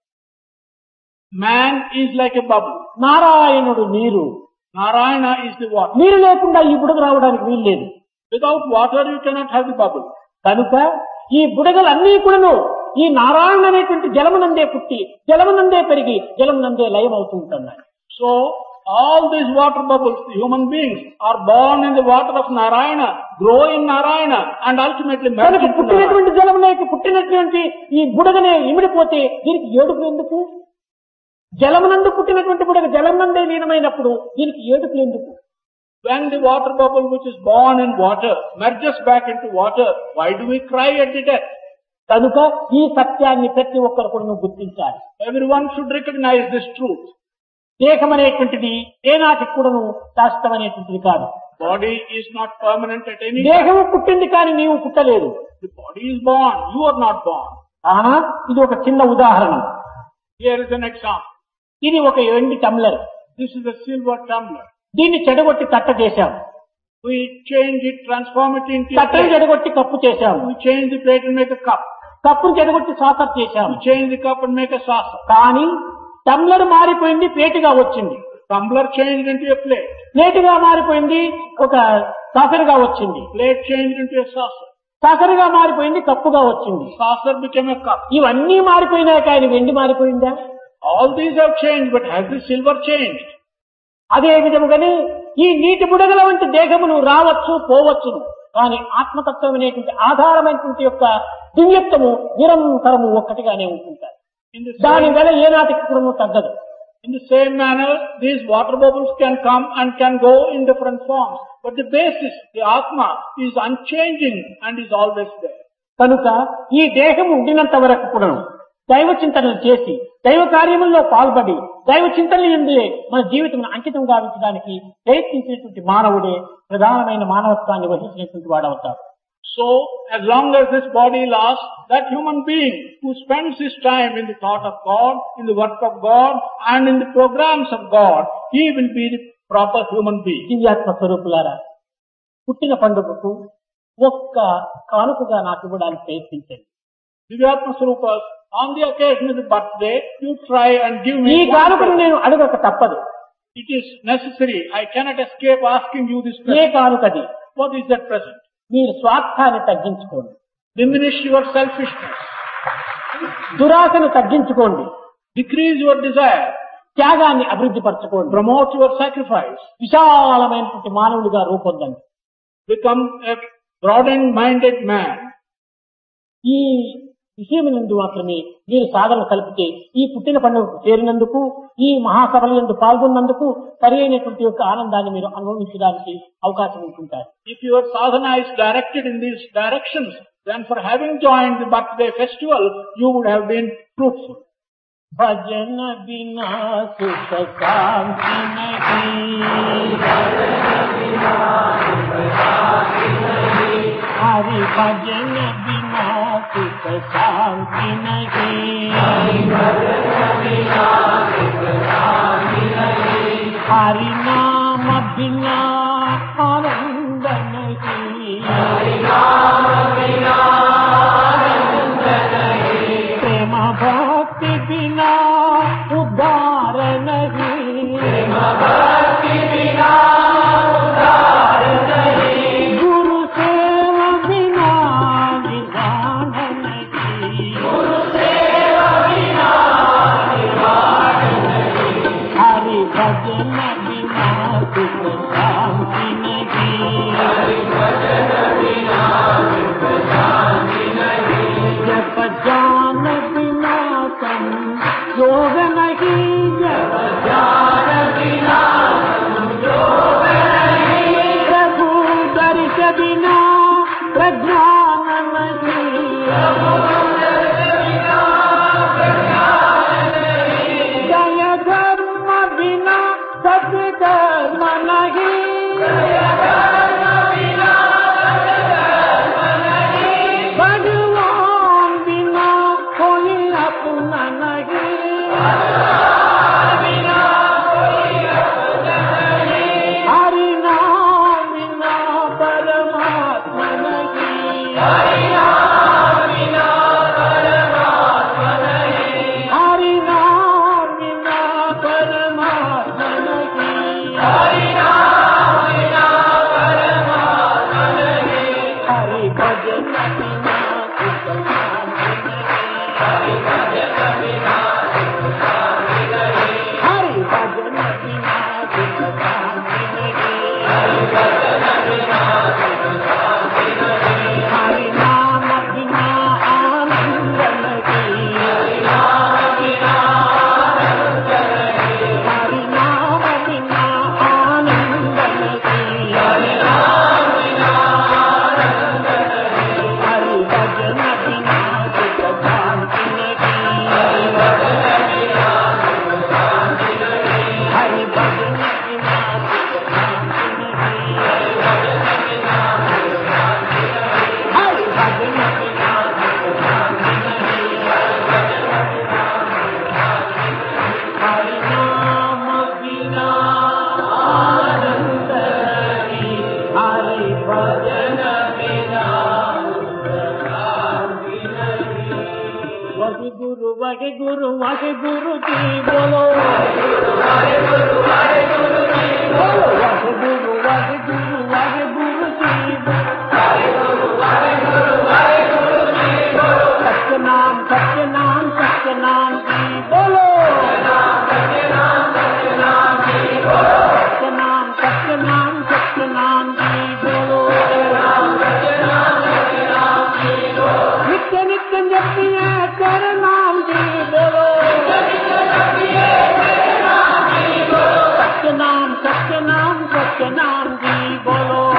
Man is like a bubble. నారాయణుడు నీరు. Narayana is the water. నీరు లేకుండా ఈ బుడగ రావడానికి వీల్లేదు. Without water you cannot have the bubble. కనుక ఈ బుడగలన్నీ కూడాను ఈ నారాయణ అనేటువంటి జలమునందే పుట్టి, జలమునందే పెరిగి, జలమునందే లయం అవుతూ ఉంటున్నాయి. So, all these water bubbles, the human beings, are born in the water of Narayana, grow in Narayana, and ultimately merge కనుక into Narayana. పుట్టినటువంటి జలమునకి పుట్టినటువంటి ఈ బుడగనే ఇమిడిపోతే దీనికి ఏడుపు ఎందుకు? జలమునందు పుట్టినటువంటి బుడగ జలమునందే లీనమైనప్పుడు దీనికి ఏడుపు ఎందుకు? When the water bubble which is born in water merges back into water, why do we cry at the death? కనుక ఈ సత్యాన్ని ప్రతి ఒక్కరు కూడా నువ్వు గుర్తించాలి. Everyone should recognize this truth. దేహం అనేటువంటిది ఏనాటికి కూడాను శాశ్వతమైనటువంటిది కాదు. Body is not permanent at any time. దేహము పుట్టింది కానీ నీవు పుట్టలేదు. The body is born, you are not born. ఆహా, ఇది ఒక చిన్న ఉదాహరణ. Here is an example. ఇది ఒక వెండి టమ్లర్. This is a silver tumbler. దీన్ని చెడగొట్టి తట్ట చేశాం. We change it, transform it into a తట్టను plate. చెడగొట్టి కప్పు చేశాము. We change the plate and make a cup. కప్పును చెడగొట్టి సాసర్ చేశాము. We change the cup and make a saucer. కానీ టమ్లర్ మారిపోయింది, ప్లేటుగా వచ్చింది. Tumbler changed into a plate. ప్లేటుగా మారిపోయింది, ఒక సాసరుగా వచ్చింది. Plate changed into a saucer. సాసరుగా మారిపోయింది, కప్పుగా వచ్చింది. Saucer became a cup. ఇవన్నీ మారిపోయినాయి కానీ వెండి మారిపోయిందా? All these have changed, but has the silver changed? అదే విధముగానే ఈ నీటి బుడగల వంటి దేహమును రావచ్చు పోవచ్చును, కానీ ఆత్మతత్వం అనేటువంటి ఆధారమైనటువంటి యొక్క దివ్యత్వము నిరంతరము ఒక్కటిగానే ఉంటుంటారు. In the దాని same, వెల ఏనాటికి కూడా తగ్గదు. in the same manner, these water bubbles can come and can go in different forms, but the basis, the Atma, is unchanging and is always there. కనుక ఈ దేహము ఉండినంత వరకు కూడా దైవ చింతనలు చేసి దైవ కార్యముల్లో పాల్పడి దైవ చింతనలు ఎందే మన జీవితం అంకితం గావించడానికి ప్రయత్నించినటువంటి మానవుడే ప్రధానమైన మానవత్వాన్ని వహించినటువంటి వాడవుతాడు. So, as long as this body lasts, that human being who spends his time in the thought of God, in the work of God, and in the programs of God, he will be the proper human being. దివ్యాత్మ స్వరూపులారా, పుట్టిన పండుగకు ఒక్క కానుకగా నాకు ఇవ్వడానికి ప్రయత్నించండి. Divyatma Swarupas, on the occasion of the birthday, you try and give me. ఈ కానుకను నేను అడగక తప్పదు. It is necessary. I cannot escape asking you this A present. కానుకది? What is that present? మీరు స్వార్థాన్ని తగ్గించుకోండి, Diminish your selfishness. దురాశను తగ్గించుకోండి, Decrease your desire. త్యాగాన్ని అభివృద్ధి పరచుకోండి, Promote your sacrifice. విశాలమైనటువంటి మానవుడిగా రూపొందండి. Become a broadened-minded man. ఈ విషయమునందు మాత్రమే మీరు సాధన కలిపితే ఈ పుట్టిన పండుగకు చేరినందుకు, ఈ మహాసభల యందు పాల్గొన్నందుకు సరి అయినటువంటి యొక్క ఆనందాన్ని మీరు అనుభవించడానికి అవకాశం ఉంటుంటారు. If your sadhana is directed in these directions, then for having joined the birthday festival, you would have been fruitful. భజన బినా సుఖ శాంతి నహీ, హరి భజన బినా సుఖ శాంతి నహీ, హరి నామ బినా ఆనంద నహీ, ప్రేమ భక్తి బినా ఉద్ధార నహీ, గురు సేవ బినా నిర్వాణ నహీ, హరి భజన బినా సుఖ శాంతి నహీ, జప జ్ఞాన బినా సంయోగ నహీ, జప జ్ఞాన బినా సంయోగ నహీ, ప్రభు దర్శ బినా ప్రజ్ఞాన నహీ, జయ ధర్మ బినా సత్కర్మ నహీ, भगवान बिना कोई अपना नहीं, हरि नाम बिना परमात्मा नहीं, हरि नाम बिना परमात्मा नहीं, हरि नाम बिना परमात्मा नहीं, हरि नाम बिना परमात्मा नहीं, हरि भजन बिना सुख शांति नहीं, हरि भजन बिना सुख शांति नहीं, हरि भजन बिना सुख शांति नहीं, हरि भजन बिना सुख शांति नहीं, हरि नाम बिना आनंद नहीं, हरि नाम बिना आनंद नहीं, हरि नाम बिना आनंद नहीं, हरि नाम बिना आनंद नहीं, हरि भजन बिना सुख शांति नहीं, हरि भजन बिना सुख शांति नहीं, हरि भजन बिना सुख शांति नहीं, हरि भजन बिना सुख शांति नहीं, हरि भजन बिना सुख शांति नहीं, हरि भजन बिना सुख शांति नहीं, हरि नाम बिना आनंद नहीं, हरि भजन बिना सुख शांति नहीं। वही गुरु वही गुरु वही गुरु जी बोलो, वही गुरु वही गुरु वही गुरु जी बोलो, वही गुरु वही गुरु वही गुरु जी बोलो, वही गुरु वही गुरु वही गुरु जी बोलो, सत्य नाम सत्य नाम सत्य नाम जी बोलो, सत्य नाम सत्य नाम जी बोलो, सत्य नाम सत्य नाम सत्य नाम जी बोलो, सत्य नाम सत्य नाम सत्य नाम जी बोलो, नित्य नित्य जपिए तेरे नाम जी बोलो, सत्य नाम सत्य नाम सत्य नाम जी बोलो,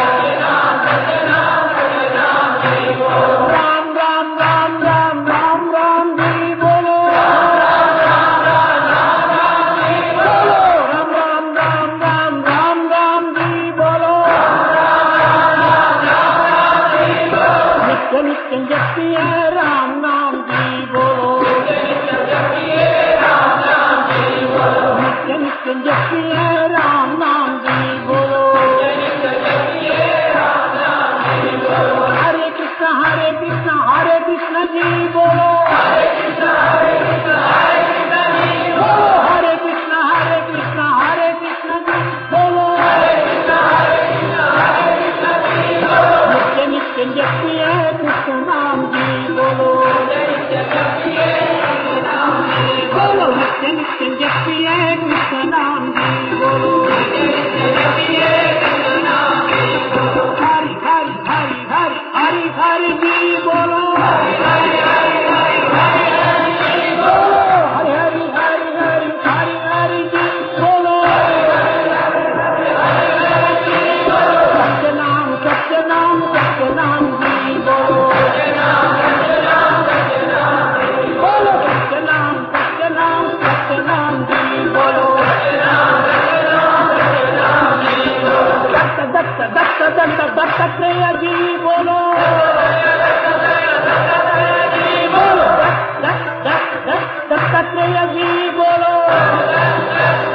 दत्तात्रेय जी बोलो,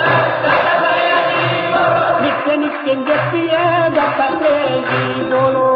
नित्य नित्य जपिए दत्तात्रेय जी बोलो।